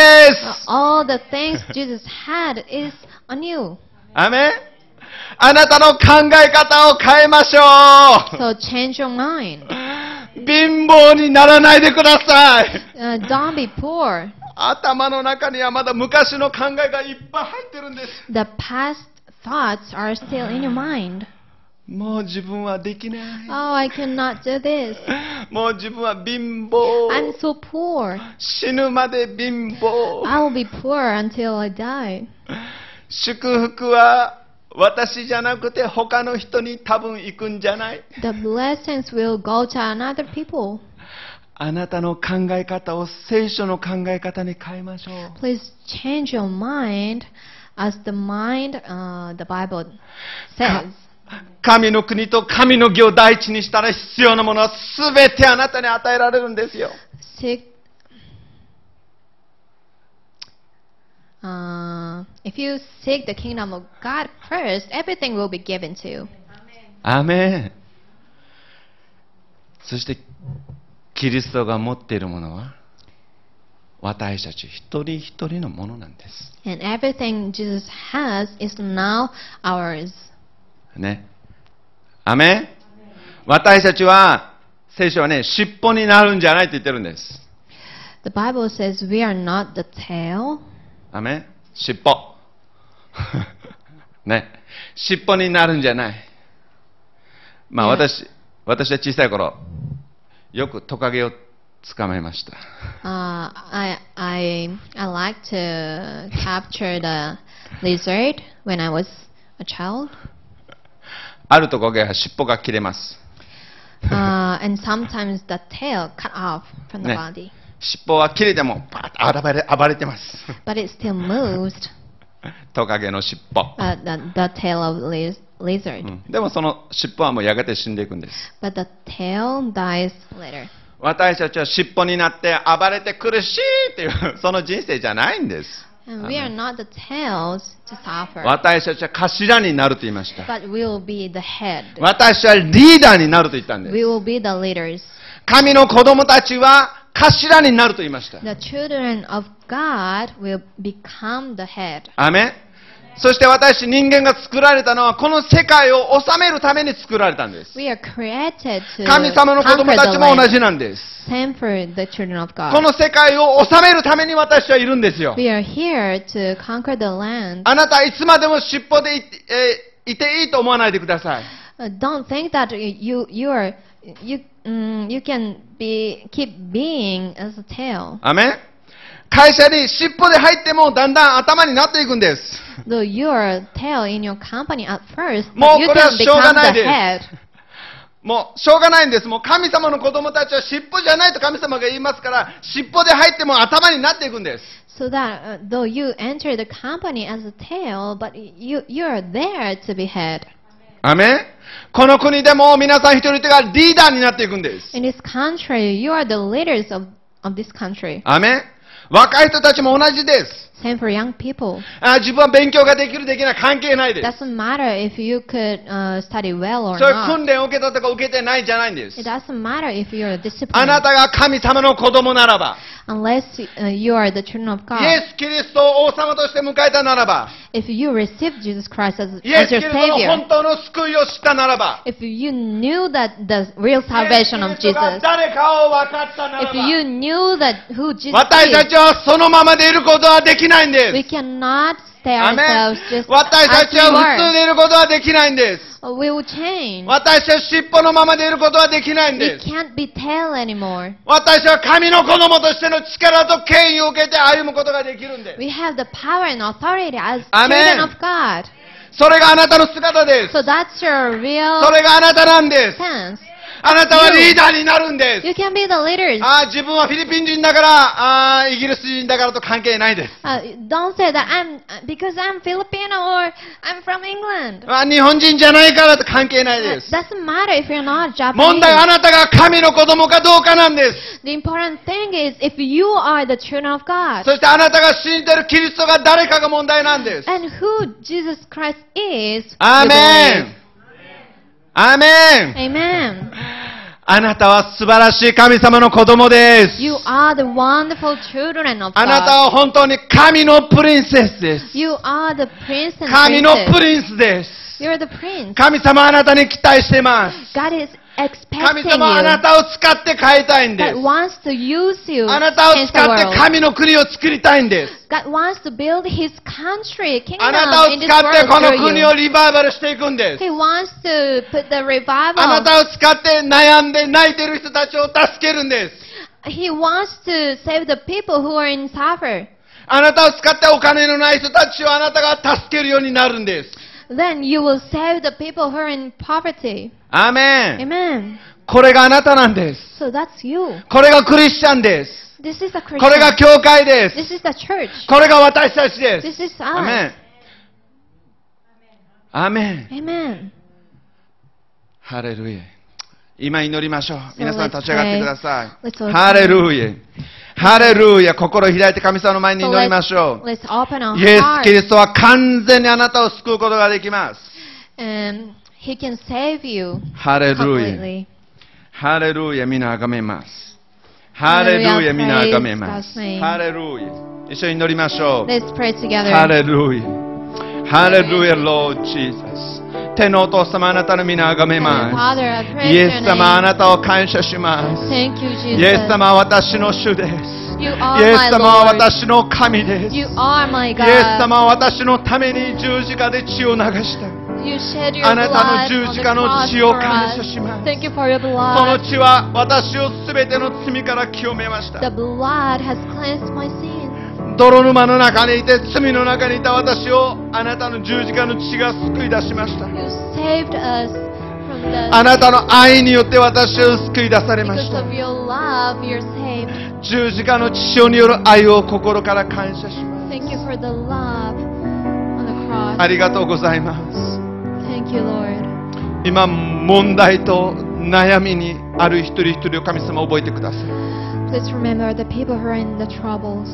Speaker 2: All the things Jesus had is on you.
Speaker 1: アーメン。あなたの考え方を変えましょ
Speaker 2: So change your mind.
Speaker 1: う。貧乏にならないでください。
Speaker 2: Don't be poor.
Speaker 1: 頭の中にはまだ昔の考えがいっぱい入ってるんです。
Speaker 2: The past thoughts are still in your mind.
Speaker 1: もう自分はできない。
Speaker 2: Oh, I cannot do this.
Speaker 1: もう自分は貧乏。
Speaker 2: I'm so poor.
Speaker 1: 死ぬまで貧乏。
Speaker 2: I will be poor until I die.
Speaker 1: 祝福は私じゃなくて他の人に多分行くんじゃない。
Speaker 2: The blessings will go to another people.
Speaker 1: あなたの考え方を聖書の考え方に変えましょう。
Speaker 2: Please change your mind as the mind the Bible says.
Speaker 1: 神の国と神の義を第一にしたら必要なものは全てあなたに与えられるんですよ。
Speaker 2: If you seek the kingdom of God first, everything will be given to you.
Speaker 1: アメン。そしてキリストが持っているものは私たち一人一人のものなんです。
Speaker 2: And everything Jesus has is now ours.
Speaker 1: ね。アメン。私たちは聖書はね、尻尾になるんじゃないと言ってるんです。
Speaker 2: The Bible says we are not the tail.
Speaker 1: アメン。尻尾。ね。尻尾になるんじゃない。まあ私は小さい頃、よくトカゲを捕まえました。
Speaker 2: I like to capture the lizard when I was a child.
Speaker 1: あるところが尻尾が切れます。
Speaker 2: And sometimes the tail cut off from the
Speaker 1: ね
Speaker 2: body.
Speaker 1: 尻尾は切れてもバーッと暴れてます。
Speaker 2: But it still moves,
Speaker 1: トカゲの尻尾。
Speaker 2: the tail of lizard.
Speaker 1: でもその尻尾はもうやがて死んでいくんです。
Speaker 2: But the tail dies later.
Speaker 1: 私たちは尻尾になって暴れて苦しいっていうその人生じゃないんです。
Speaker 2: And we are not the tails to suffer,
Speaker 1: 私たちは頭になると言いました。
Speaker 2: but we will be the head.
Speaker 1: 私はリーダーになると言ったんです。
Speaker 2: We will be the leaders.
Speaker 1: 神の子供たちは頭になると言いました。
Speaker 2: The children of God will become the head.
Speaker 1: アメン。そして私人間が作られたのはこの世界を治めるために作られたんです。
Speaker 2: We are created to
Speaker 1: 神様の子供
Speaker 2: conquer
Speaker 1: た
Speaker 2: the
Speaker 1: ちも同
Speaker 2: land.
Speaker 1: じなんです。
Speaker 2: Same for the children of
Speaker 1: こ
Speaker 2: God.
Speaker 1: の世界を治めるために私はいるんですよ。
Speaker 2: We are here to conquer the land.
Speaker 1: あなたはいつまでも尻尾でいていいと思わないでください。
Speaker 2: Don't think that you can keep being as a tail.
Speaker 1: アメン。会社に尻尾で入ってもだんだん頭になっていくんです。
Speaker 2: Though you're a tail in your company at first,
Speaker 1: も
Speaker 2: but
Speaker 1: う
Speaker 2: you
Speaker 1: これは
Speaker 2: can
Speaker 1: しょうが
Speaker 2: become
Speaker 1: ない
Speaker 2: the
Speaker 1: で
Speaker 2: head.
Speaker 1: す。もうしょうがないんです。もう神様の子供たちは尻尾じゃないと神様が言いますから、尻尾で入っても頭になっていくんです。
Speaker 2: So that though you enter the company as a tail, but you're there to be head.
Speaker 1: アメン。この国でも皆さん一人一人がリーダーになっていくんです。
Speaker 2: In this country, you are the leaders of this country.
Speaker 1: アメン。若い人たちも同じです。
Speaker 2: Same for young people.
Speaker 1: 自分は勉強ができるできない関係ないです。
Speaker 2: Doesn't matter if you could study well or
Speaker 1: そういう
Speaker 2: not.
Speaker 1: 訓練を受けたとか受けてないじゃないんです
Speaker 2: It。doesn't matter if you're
Speaker 1: あな
Speaker 2: disciplined.
Speaker 1: たが神様の子供ならば、
Speaker 2: Unless you are the children of
Speaker 1: イ
Speaker 2: God.
Speaker 1: エス・キリストを王様として迎えたならば、
Speaker 2: If you receive Jesus Christ as
Speaker 1: イエス・キ
Speaker 2: your
Speaker 1: リストの
Speaker 2: Savior.
Speaker 1: 本当の救いを知ったならば、
Speaker 2: If you knew that the real
Speaker 1: イエス・キ
Speaker 2: salvation of
Speaker 1: リストが
Speaker 2: Jesus.
Speaker 1: 誰かを分かったなら
Speaker 2: If
Speaker 1: ば、
Speaker 2: you knew that who Jesus
Speaker 1: 私た
Speaker 2: is.
Speaker 1: ちはそのままでいることはできないんで
Speaker 2: We
Speaker 1: す。
Speaker 2: cannot stay
Speaker 1: アメン
Speaker 2: ourselves just
Speaker 1: 私た
Speaker 2: as
Speaker 1: ち
Speaker 2: we
Speaker 1: は普通
Speaker 2: were.
Speaker 1: でいることはできないんです。
Speaker 2: We will change.
Speaker 1: 私は尻尾のままでいることはできないん
Speaker 2: We
Speaker 1: です。
Speaker 2: can't be tail anymore.
Speaker 1: 私は神の子供としての力と権威を受けて歩むことができるんです。
Speaker 2: We have the power and authority as
Speaker 1: Amen.
Speaker 2: children of God.
Speaker 1: それがあなたの姿です。
Speaker 2: So that's your
Speaker 1: そ
Speaker 2: real
Speaker 1: れがあなたなんです。
Speaker 2: sense.
Speaker 1: あなたはリーダーになるんです。
Speaker 2: You can be the leaders.
Speaker 1: 自分はフィリピン人だから、イギリス人だからと関係ないです。
Speaker 2: Don't say that because I'm Filipino or I'm from England.
Speaker 1: 日本人じゃないからと関係ないです。
Speaker 2: Doesn't matter if you're not
Speaker 1: 問題
Speaker 2: Japanese.
Speaker 1: はあなたが神の子供かどうかなんです。
Speaker 2: The important thing is if you are the children of God
Speaker 1: そしてあなたが信じているキリストが誰かが問題なんです。
Speaker 2: and who Jesus Christ is.
Speaker 1: アー
Speaker 2: you
Speaker 1: メ
Speaker 2: believe.
Speaker 1: ン。アーメン。
Speaker 2: Amen.
Speaker 1: あなたは素晴らしい神様の子供です。
Speaker 2: You are the wonderful children of
Speaker 1: あなた
Speaker 2: God.
Speaker 1: は本当に神のプリンセスです。
Speaker 2: You are the prince and
Speaker 1: 神のプ
Speaker 2: princess.
Speaker 1: リンスです。
Speaker 2: You're the prince.
Speaker 1: 神様はあなたに期待しています。
Speaker 2: God is
Speaker 1: 神
Speaker 2: expecting
Speaker 1: 様はあな
Speaker 2: you.
Speaker 1: たを使って変えたいんで
Speaker 2: God
Speaker 1: す。
Speaker 2: wants to use you
Speaker 1: あなたを
Speaker 2: in
Speaker 1: 使
Speaker 2: the
Speaker 1: って
Speaker 2: world.
Speaker 1: 神の国を作りたいんです。
Speaker 2: God wants to build His country,
Speaker 1: あなたを
Speaker 2: kingdom in
Speaker 1: 使
Speaker 2: this
Speaker 1: って
Speaker 2: world
Speaker 1: この
Speaker 2: through
Speaker 1: 国を
Speaker 2: you.
Speaker 1: リバイバルしていくんです。
Speaker 2: He wants to put the
Speaker 1: あな
Speaker 2: revival.
Speaker 1: たを使って悩んで泣いている人たちを助けるんです。
Speaker 2: He wants to save the people who are in suffer.
Speaker 1: あなたを使ってお金のない人たちをあなたが助けるようになるんです。
Speaker 2: Then you will save the people who are in poverty.
Speaker 1: アーメン。
Speaker 2: Amen.
Speaker 1: これがあなたなんです。
Speaker 2: So that's you.
Speaker 1: これがクリスチャンです。
Speaker 2: This is the
Speaker 1: これが
Speaker 2: Christian.
Speaker 1: 教会です。
Speaker 2: This is the church.
Speaker 1: これが私たちです。
Speaker 2: This is
Speaker 1: アーメ
Speaker 2: us.
Speaker 1: ン。アーメン。
Speaker 2: Amen.
Speaker 1: ハレルヤ。今祈りましょう。
Speaker 2: So
Speaker 1: 皆さん立ち上がってくださ
Speaker 2: Let's
Speaker 1: い。
Speaker 2: all
Speaker 1: ハレルヤ。ハレルヤ。心を開いて神様の前に
Speaker 2: So
Speaker 1: 祈りましょう。
Speaker 2: let's open our
Speaker 1: イエス・キリ
Speaker 2: hearts.
Speaker 1: ストは完全にあなたを救うことができます。
Speaker 2: And He can save you
Speaker 1: ハレルヤ。
Speaker 2: completely.
Speaker 1: ハレルヤ。皆あがめます。ハレルヤ。皆あがめます
Speaker 2: Praise God's name.
Speaker 1: ハレルヤ。一緒に祈りましょう。
Speaker 2: Let's pray together.
Speaker 1: ハレルヤ。ハレルヤ、Lord Jesus。天のお父様、あなたの皆あがめ
Speaker 2: Heavenly
Speaker 1: ま
Speaker 2: Father, I
Speaker 1: す。
Speaker 2: praise
Speaker 1: イ
Speaker 2: your
Speaker 1: エス様、あ
Speaker 2: name.
Speaker 1: なたを感謝します
Speaker 2: Thank you,
Speaker 1: イエス
Speaker 2: Jesus.
Speaker 1: 様は私の主です
Speaker 2: You
Speaker 1: イ
Speaker 2: are
Speaker 1: エ
Speaker 2: my
Speaker 1: ス様は
Speaker 2: Lord.
Speaker 1: 私の神です
Speaker 2: You are my
Speaker 1: イエス
Speaker 2: God.
Speaker 1: 様は私のために十字架で血を流した
Speaker 2: You shed your
Speaker 1: あなたの
Speaker 2: blood
Speaker 1: 十
Speaker 2: on
Speaker 1: 字
Speaker 2: the
Speaker 1: 架の
Speaker 2: cross
Speaker 1: 血を
Speaker 2: for
Speaker 1: 感
Speaker 2: us.
Speaker 1: 謝します
Speaker 2: Thank you for your
Speaker 1: その
Speaker 2: blood.
Speaker 1: 血は私をすべての罪から清めました
Speaker 2: The blood has cleansed my sin.
Speaker 1: 泥沼の中にいて罪の中にいた私をあなたの十字架の血が救い出しました。
Speaker 2: You saved us from the
Speaker 1: あなたの愛によって私を救い出されまし
Speaker 2: because
Speaker 1: た。
Speaker 2: of your love, you're saved.
Speaker 1: 十字架の血潮による愛を心から感謝します。
Speaker 2: Thank you for the love on the cross.
Speaker 1: ありがとうございます。
Speaker 2: Thank you, Lord.
Speaker 1: 今問題と悩みにある一人一人を神様覚えてください。
Speaker 2: Please remember the people who are in the troubles.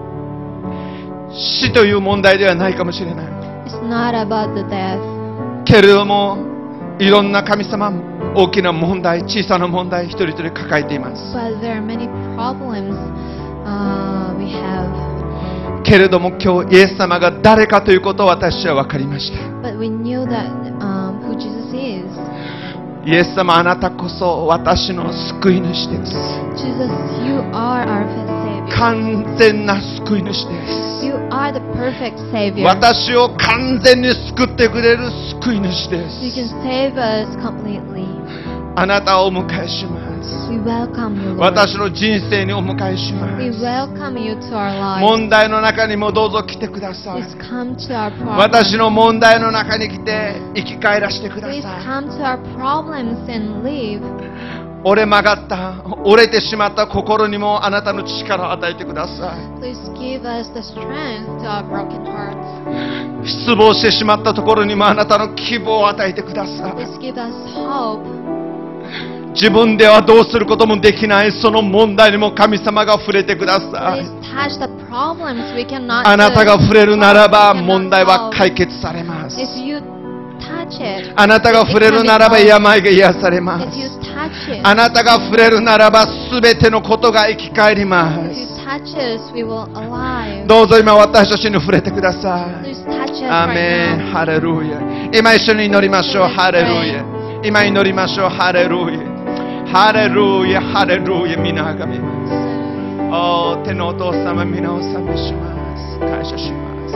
Speaker 1: 死という問題ではないかもしれない。
Speaker 2: It's not about the death,
Speaker 1: けれどもいろんな神様大きな問題、小さな問題一人一人抱えています。
Speaker 2: but there are many problems we have.
Speaker 1: けれども今日イエス様が誰かということを私は分かりました。
Speaker 2: But we knew that who Jesus is.
Speaker 1: イエス様あなたこそ私の救い主です。
Speaker 2: Jesus, you are our Savior.
Speaker 1: 完全な救い主です。
Speaker 2: You are the perfect Savior.
Speaker 1: 私を完全に救ってくれる救い主で
Speaker 2: You can
Speaker 1: す。
Speaker 2: save us completely.
Speaker 1: あなたをお迎えします。
Speaker 2: We welcome you, Lord.
Speaker 1: 私の人生にお迎えしま
Speaker 2: We
Speaker 1: す。
Speaker 2: welcome you to our lives.
Speaker 1: 問題の中にもどうぞ来てください。
Speaker 2: Please come to our
Speaker 1: 私
Speaker 2: problems.
Speaker 1: の問題の中に来て生き返らせてくだ
Speaker 2: Please
Speaker 1: さい。
Speaker 2: come to our problems and live.
Speaker 1: 折れ曲がった折れてしまった心にもあなたの力を与えてください。
Speaker 2: Please give us the strength to our broken hearts.
Speaker 1: 失望してしまったところにもあなたの希望を与えてください。
Speaker 2: Please give us hope.
Speaker 1: 自分ではどうすることもできないその問題にも神様が触れてくださ
Speaker 2: Please
Speaker 1: い。
Speaker 2: touch the problems we cannot
Speaker 1: あなたが
Speaker 2: do.
Speaker 1: 触れるならば
Speaker 2: We cannot
Speaker 1: 問題は
Speaker 2: solve.
Speaker 1: 解決されます。
Speaker 2: If you touch it,
Speaker 1: あなたが触れるならば病が癒されま
Speaker 2: if you
Speaker 1: す。
Speaker 2: touch it,
Speaker 1: あなたが触れるならば全てのことが生き返りま
Speaker 2: if you
Speaker 1: す。
Speaker 2: touch us, we will alive.
Speaker 1: どうぞ今私たちに触れてください。
Speaker 2: Please touch us
Speaker 1: アー
Speaker 2: right
Speaker 1: メン
Speaker 2: now.
Speaker 1: ハレルヤ。今一緒に祈りましょう。ハレルヤ。今祈りましょう。ハレルヤ。ハレルヤ、ハレルヤ。皆あがめます。おー、天のお父様、皆を賛美します。感謝します。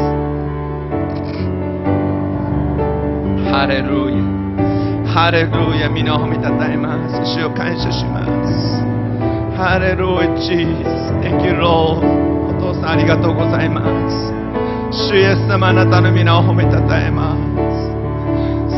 Speaker 1: ハレルヤ。ハレルヤ。皆を褒めたたえます。主を感謝します。ハレルヤ、Jesus。Thank you, Lord。お父さん、ありがとうございます。主イエス様、あなたの皆を褒めたたえます。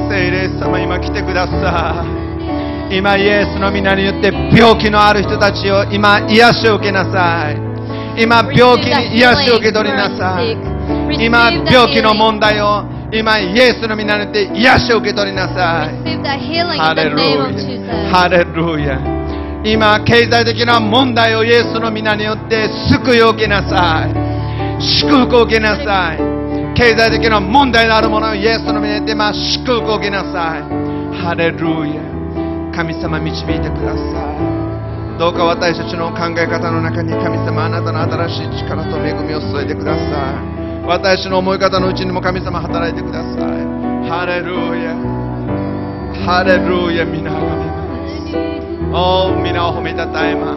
Speaker 1: 聖霊様、今来てください。今イエスの皆によって病気のある人たちを今癒しを受けなさい。今病気に癒しを受け取りなさい。今病気の問題を今イエスの皆によって癒しを受け取りなさい。
Speaker 2: Receive that healing
Speaker 1: ハ
Speaker 2: in
Speaker 1: レ
Speaker 2: the
Speaker 1: ル
Speaker 2: name of
Speaker 1: ヤ。
Speaker 2: Jesus.
Speaker 1: ハレルヤ。今経済的な問題をイエスの皆によって救いを受けなさい。祝福を受けなさい。経済的な問題のあるものをイエスの皆によって今祝福を受けなさい。ハレルヤ。神様導いてください。どうか私たちの考え方の中に神様あなたの新しい力と恵みを注いでください。私たちの思い方のうちにも神様働いてください。ハレルヤ。ハレルヤ。皆を褒めます。おお、皆を褒めたたえます。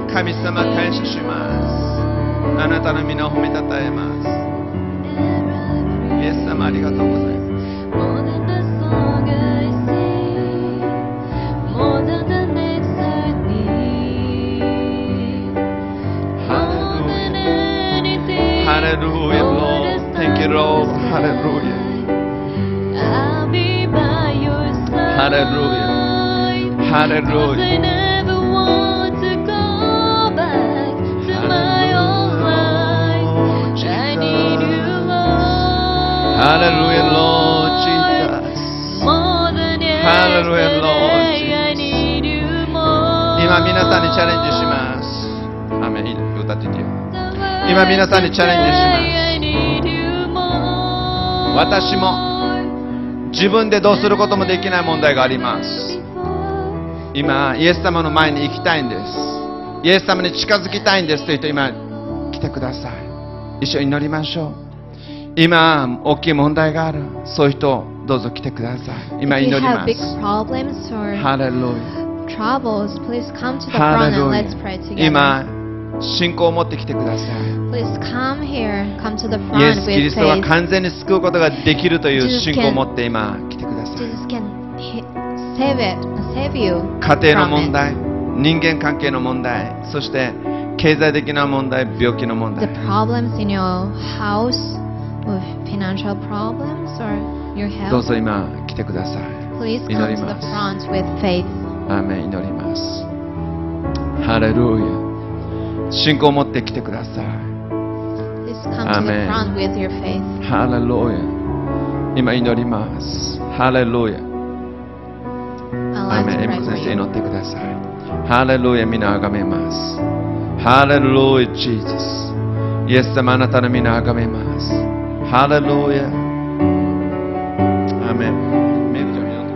Speaker 1: 神様感謝します。あなたの皆を褒めたたえます。イエス様ありがとうございます。
Speaker 2: More than the song I sing, more than the next I need, more than anything,
Speaker 1: Hallelujah, Lord. Thank you, Lord. Hallelujah.
Speaker 2: I'll be by your side.
Speaker 1: Hallelujah.
Speaker 2: 'Cause
Speaker 1: Hallelujah.
Speaker 2: I never want to go back to my old life. I need you, Lord.
Speaker 1: Hallelujah, Lord Jesus.
Speaker 2: More than
Speaker 1: Hallelujah, Lord
Speaker 2: yesterday, I need you more.
Speaker 1: 今皆さんにチャレンジします。アーメン。歌っててよ。今皆さんにチャレンジします。
Speaker 2: I need you more.
Speaker 1: 私も自分でどうすることもできない問題があります。今イエス様の前に行きたいんです。イエス様に近づきたいんですと言って今来てください。一緒に祈りましょう。今大きい問題がある、そういう人どうぞ来てください。今
Speaker 2: If
Speaker 1: 祈
Speaker 2: you
Speaker 1: り
Speaker 2: have
Speaker 1: ま
Speaker 2: big
Speaker 1: す。
Speaker 2: problems or
Speaker 1: ハレルヤ。
Speaker 2: troubles, please come to the
Speaker 1: ハ
Speaker 2: front
Speaker 1: レ
Speaker 2: and
Speaker 1: ル
Speaker 2: let's pray
Speaker 1: ヤ。
Speaker 2: together.
Speaker 1: 今信仰を持ってきてください。
Speaker 2: Please come here, come to the
Speaker 1: イエ
Speaker 2: front
Speaker 1: ス・キリ
Speaker 2: with
Speaker 1: ストは
Speaker 2: faith.
Speaker 1: 完全に救うことができるという
Speaker 2: Jesus
Speaker 1: 信仰を持って今来てください。
Speaker 2: Jesus can save you.
Speaker 1: 家庭の
Speaker 2: from
Speaker 1: 問
Speaker 2: it.
Speaker 1: 題、人間関係の問題、そして経済的な問題、病気の問
Speaker 2: The
Speaker 1: 題、
Speaker 2: problems in your house with financial problems or your
Speaker 1: どう
Speaker 2: health,
Speaker 1: ぞ今来てください。
Speaker 2: please
Speaker 1: 祈
Speaker 2: come
Speaker 1: り
Speaker 2: to
Speaker 1: ます
Speaker 2: the front with faith.
Speaker 1: アーメン。祈ります。ハレルヤ。信仰を持って来てください。
Speaker 2: Please come to the
Speaker 1: Amen.
Speaker 2: front with your faith.
Speaker 1: ハレルヤ。今祈ります。ハレルヤ。
Speaker 2: I'd
Speaker 1: アー
Speaker 2: like
Speaker 1: メン。
Speaker 2: to
Speaker 1: エ
Speaker 2: pray
Speaker 1: ミコ
Speaker 2: for
Speaker 1: 先生
Speaker 2: you.
Speaker 1: 祈ってください。ハレルヤ。皆あがめます。ハレルヤ、ジーザス。イエス様、あなたの皆あがめます。ハレルヤ。アーメン。メグちゃん祈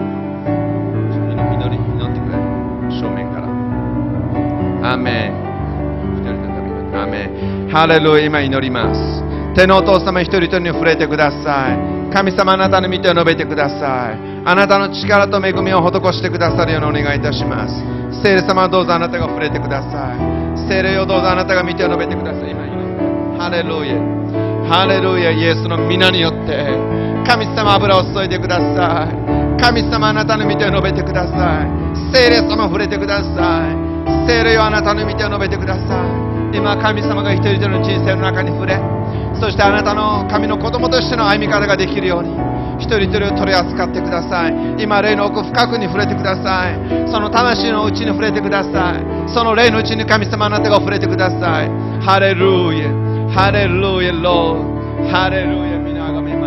Speaker 1: ってくれ。正面から。アーメン。アーメン。ハレルヤ。今祈ります。天のお父様一人一人に触れてください。神様、あなたの御手を述べてください。あなたの力と恵みを施してくださるようにお願いいたします。聖霊様、どうぞあなたが触れてください。聖霊をどうぞあなたが御手を述べてください。今祈ります。ハレルヤ。ハレルヤ。イエスの皆によって神様、油を注いでください。神様、あなたの御手を述べてください。聖霊様、触れてください。聖霊をあなたの御手を述べてください。今、神様が一人一人の人生の中に触れ、そしてあなたの神の子供としての歩み方ができるように一人一人を取り扱ってください。今、霊の奥深くに触れてください。その魂の内に触れてください。その霊の内に神様、あなたが触れてください。ハレルヤ。ハレルヤ、ロー。ハレルヤ。皆あがめます。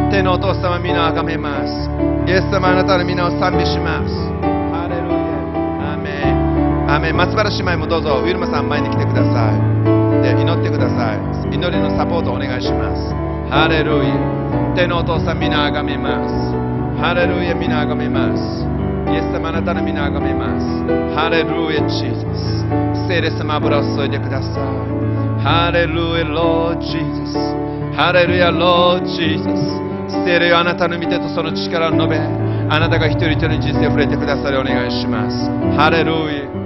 Speaker 1: 天のお父様、皆あがめます。イエス様、あなたの皆を賛美します。ハレルヤ。アーメン。アーメン。松原姉妹もどうぞウィルマさん前に来てください。で、祈ってください。祈りのサポートをお願いします。ハレルヤ。天のお父さん、皆あがめます。ハレルヤ。皆あがめます。イエス様、あなたの皆あがめます。ハレルヤ、ジーザス。聖霊様、油を注いでください。ハレルヤ、ロージーザス。ハレルヤ、ロージーザス。聖霊よ、あなたの御手とその力を述べ、あなたが一人一人の人生を触れてくださりお願いします。ハレルヤ。